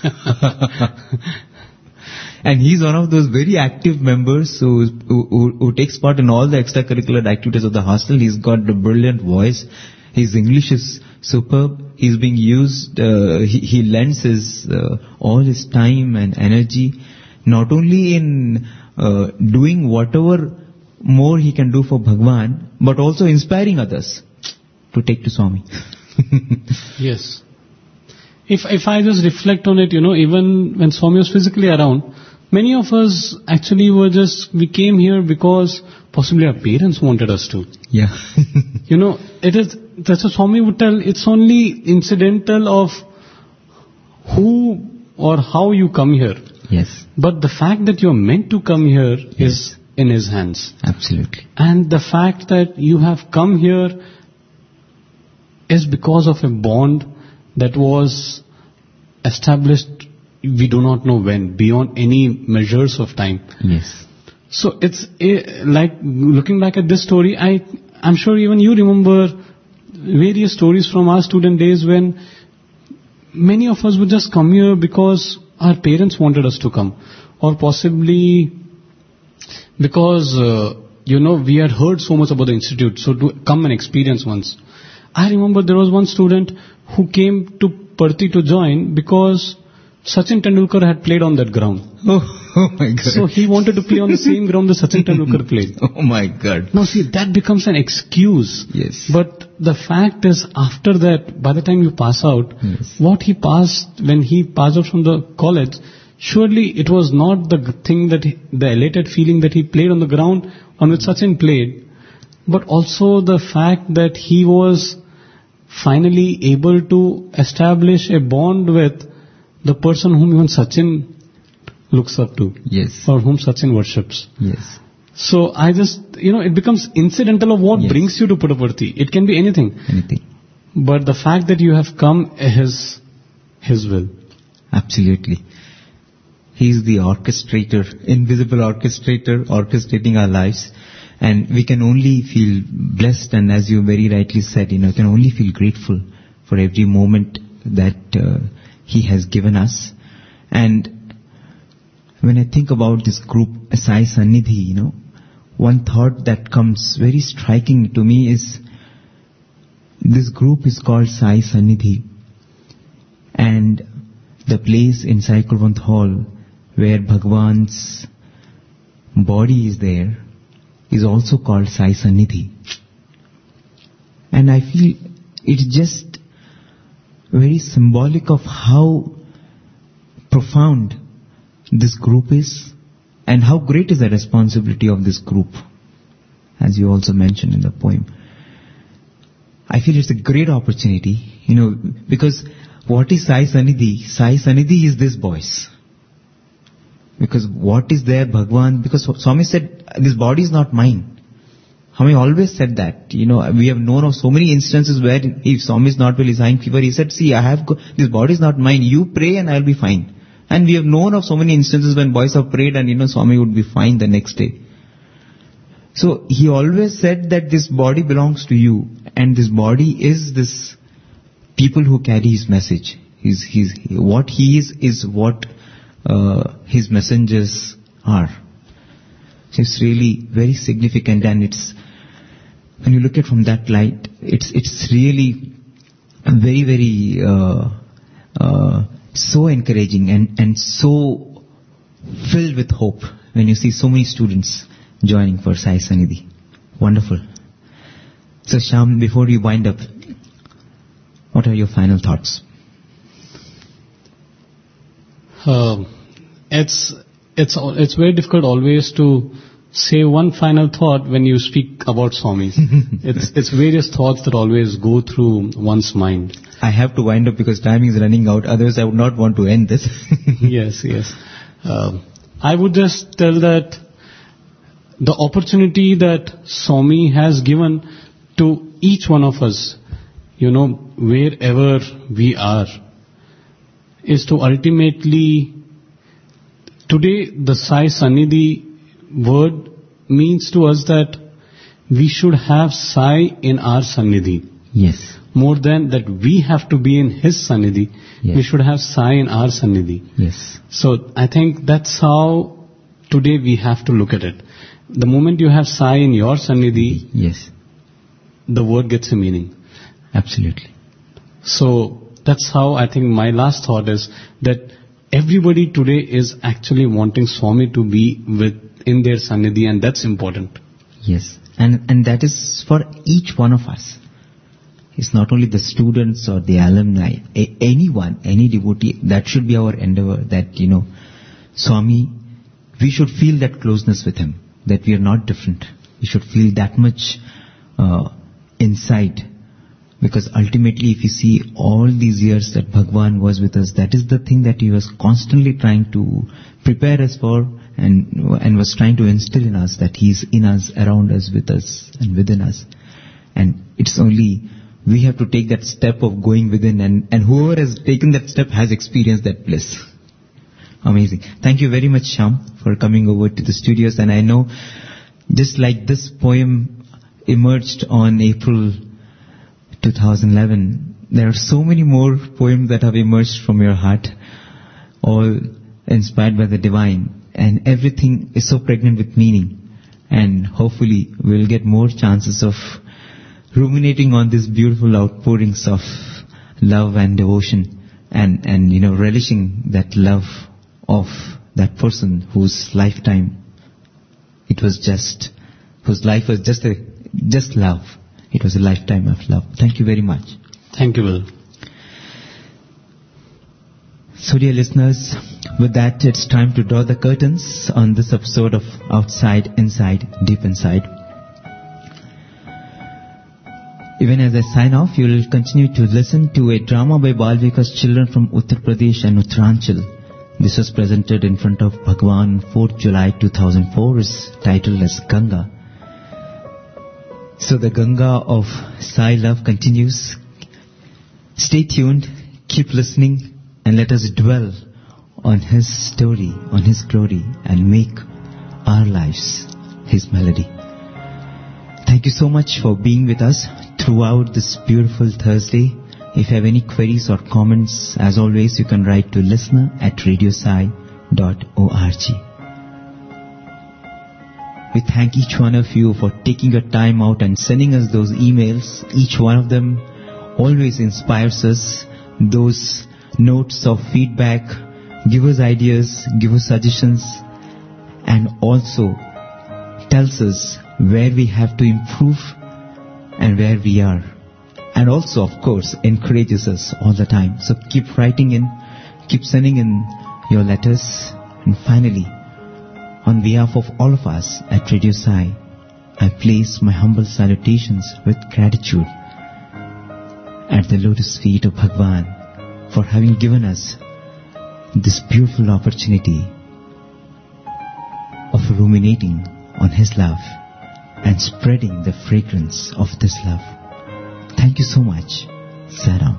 S1: And he's one of those very active members who, who, who takes part in all the extracurricular activities of the hostel. He's got a brilliant voice. His English is superb. he's being used, uh, he, he lends his, uh, all his time and energy, not only in uh, doing whatever more he can do for Bhagwan, but also inspiring others to take to Swami.
S5: Yes. If if I just reflect on it, you know, even when Swami was physically around, many of us actually were just, we came here because possibly our parents wanted us to.
S1: Yeah.
S5: You know, it is, that's what Swami would tell, it's only incidental of who or how you come here.
S1: Yes.
S5: But the fact that you're meant to come here
S1: Yes.
S5: is in His hands.
S1: Absolutely.
S5: And the fact that you have come here is because of a bond that was established, we do not know when, beyond any measures of time.
S1: Yes.
S5: So it's a, like looking back at this story, I, I'm sure even you remember various stories from our student days when many of us would just come here because our parents wanted us to come, or possibly because, uh, you know, we had heard so much about the institute, so to come and experience once. I remember there was one student who came to Parthi to join because Sachin Tendulkar had played on that ground.
S1: Oh, oh my God.
S5: So he wanted to play on the same ground that Sachin Tendulkar played.
S1: Oh my God.
S5: Now see, that becomes an excuse.
S1: Yes.
S5: But the fact is, after that, by the time you pass out,
S1: Yes.
S5: what he passed, when he passed out from the college, surely it was not the g- thing that, he, the elated feeling that he played on the ground on which Sachin played, but also the fact that he was finally able to establish a bond with the person whom even Sachin looks up to,
S1: Yes.
S5: or whom Sachin worships.
S1: Yes.
S5: So I just, you know, it becomes incidental of what
S1: Yes.
S5: brings you to Puttaparthi. It can be anything.
S1: Anything.
S5: But the fact that you have come is His will.
S1: Absolutely. He is the orchestrator, invisible orchestrator, orchestrating our lives. And we can only feel blessed, and as you very rightly said, you know, can only feel grateful for every moment that uh, He has given us. And when I think about this group, Sai Sannidhi, you know, one thought that comes very striking to me is this group is called Sai Sannidhi, and the place in Sai Kulwant Hall where Bhagwan's body is there is also called Sai Sannidhi. And I feel it's just very symbolic of how profound this group is and how great is the responsibility of this group, as you also mentioned in the poem. I feel it's a great opportunity, you know, because what is Sai Sannidhi? Sai Sannidhi is this voice. Because what is there, Bhagwan? Because Swami said, this body is not mine. Swami always said that. You know, we have known of so many instances where if Swami is not well, he's having fever, he said, see, I have, go- this body is not mine. You pray and I'll be fine. And we have known of so many instances when boys have prayed and, you know, Swami would be fine the next day. So he always said that this body belongs to you, and this body is this people who carry his message. His, his, what he is, is what uh, his messengers are. So it's really very significant, and it's, when you look at it from that light, it's, it's really very, very, uh, uh, so encouraging and, and so filled with hope when you see so many students joining for Sai Sannidhi. Wonderful. So Shyam, before we wind up, what are your final thoughts?
S5: Um, it's it's al- it's very difficult always to say one final thought when you speak about Swamis. it's it's various thoughts that always go through one's mind.
S1: I have to wind up because time is running out. Otherwise, I would not want to end this.
S5: Yes, yes. Um, I would just tell that the opportunity that Swami has given to each one of us, you know, wherever we are, is to ultimately, today the Sai Sannidhi word means to us that we should have Sai in our Sannidhi.
S1: Yes.
S5: More than that we have to be in his Sannidhi,
S1: Yes.
S5: we should have Sai in our Sannidhi.
S1: Yes.
S5: So I think that's how today we have to look at it. The moment you have Sai in your Sannidhi,
S1: Yes.
S5: the word gets a meaning.
S1: Absolutely.
S5: So that's how I think my last thought is that everybody today is actually wanting Swami to be with in their Sannidhi, and that's important.
S1: Yes. And, and that is for each one of us. It's not only the students or the alumni, a, anyone, any devotee, that should be our endeavor, that, you know, Swami, we should feel that closeness with him, that we are not different. We should feel that much uh, inside. Because ultimately, if you see all these years that Bhagwan was with us, that is the thing that he was constantly trying to prepare us for, and and was trying to instill in us, that he's in us, around us, with us, and within us. And it's only we have to take that step of going within, and, and whoever has taken that step has experienced that bliss. Amazing. Thank you very much, Shyam, for coming over to the studios. And I know, just like this poem emerged on April two thousand eleven, there are so many more poems that have emerged from your heart, all inspired by the divine. And everything is so pregnant with meaning. And hopefully we'll get more chances of ruminating on these beautiful outpourings of love and devotion, and, and, you know, relishing that love of that person whose lifetime it was just, whose life was just a, just love. It was a lifetime of love. Thank you very much.
S5: Thank you, Will.
S1: So dear listeners, with that, it's time to draw the curtains on this episode of Outside, Inside, Deep Inside. Even as I sign off, you will continue to listen to a drama by Bal Vikas children from Uttar Pradesh and Uttaranchal. This was presented in front of Bhagwan on fourth July two thousand four, is titled as Ganga. So the Ganga of Sai love continues. Stay tuned, keep listening, and let us dwell on His story, on His glory, and make our lives His melody. Thank you so much for being with us throughout this beautiful Thursday. If you have any queries or comments, as always, you can write to listener at radiosai dot org. We thank each one of you for taking your time out and sending us those emails. Each one of them always inspires us. Those notes of feedback, give us ideas, give us suggestions, and also tells us where we have to improve and where we are. And also, of course, encourages us all the time. So keep writing in, keep sending in your letters. And finally, on behalf of all of us at Radio Sai, I place my humble salutations with gratitude at the lotus feet of Bhagwan for having given us this beautiful opportunity of ruminating on His love and spreading the fragrance of this love. Thank you so much. Saram.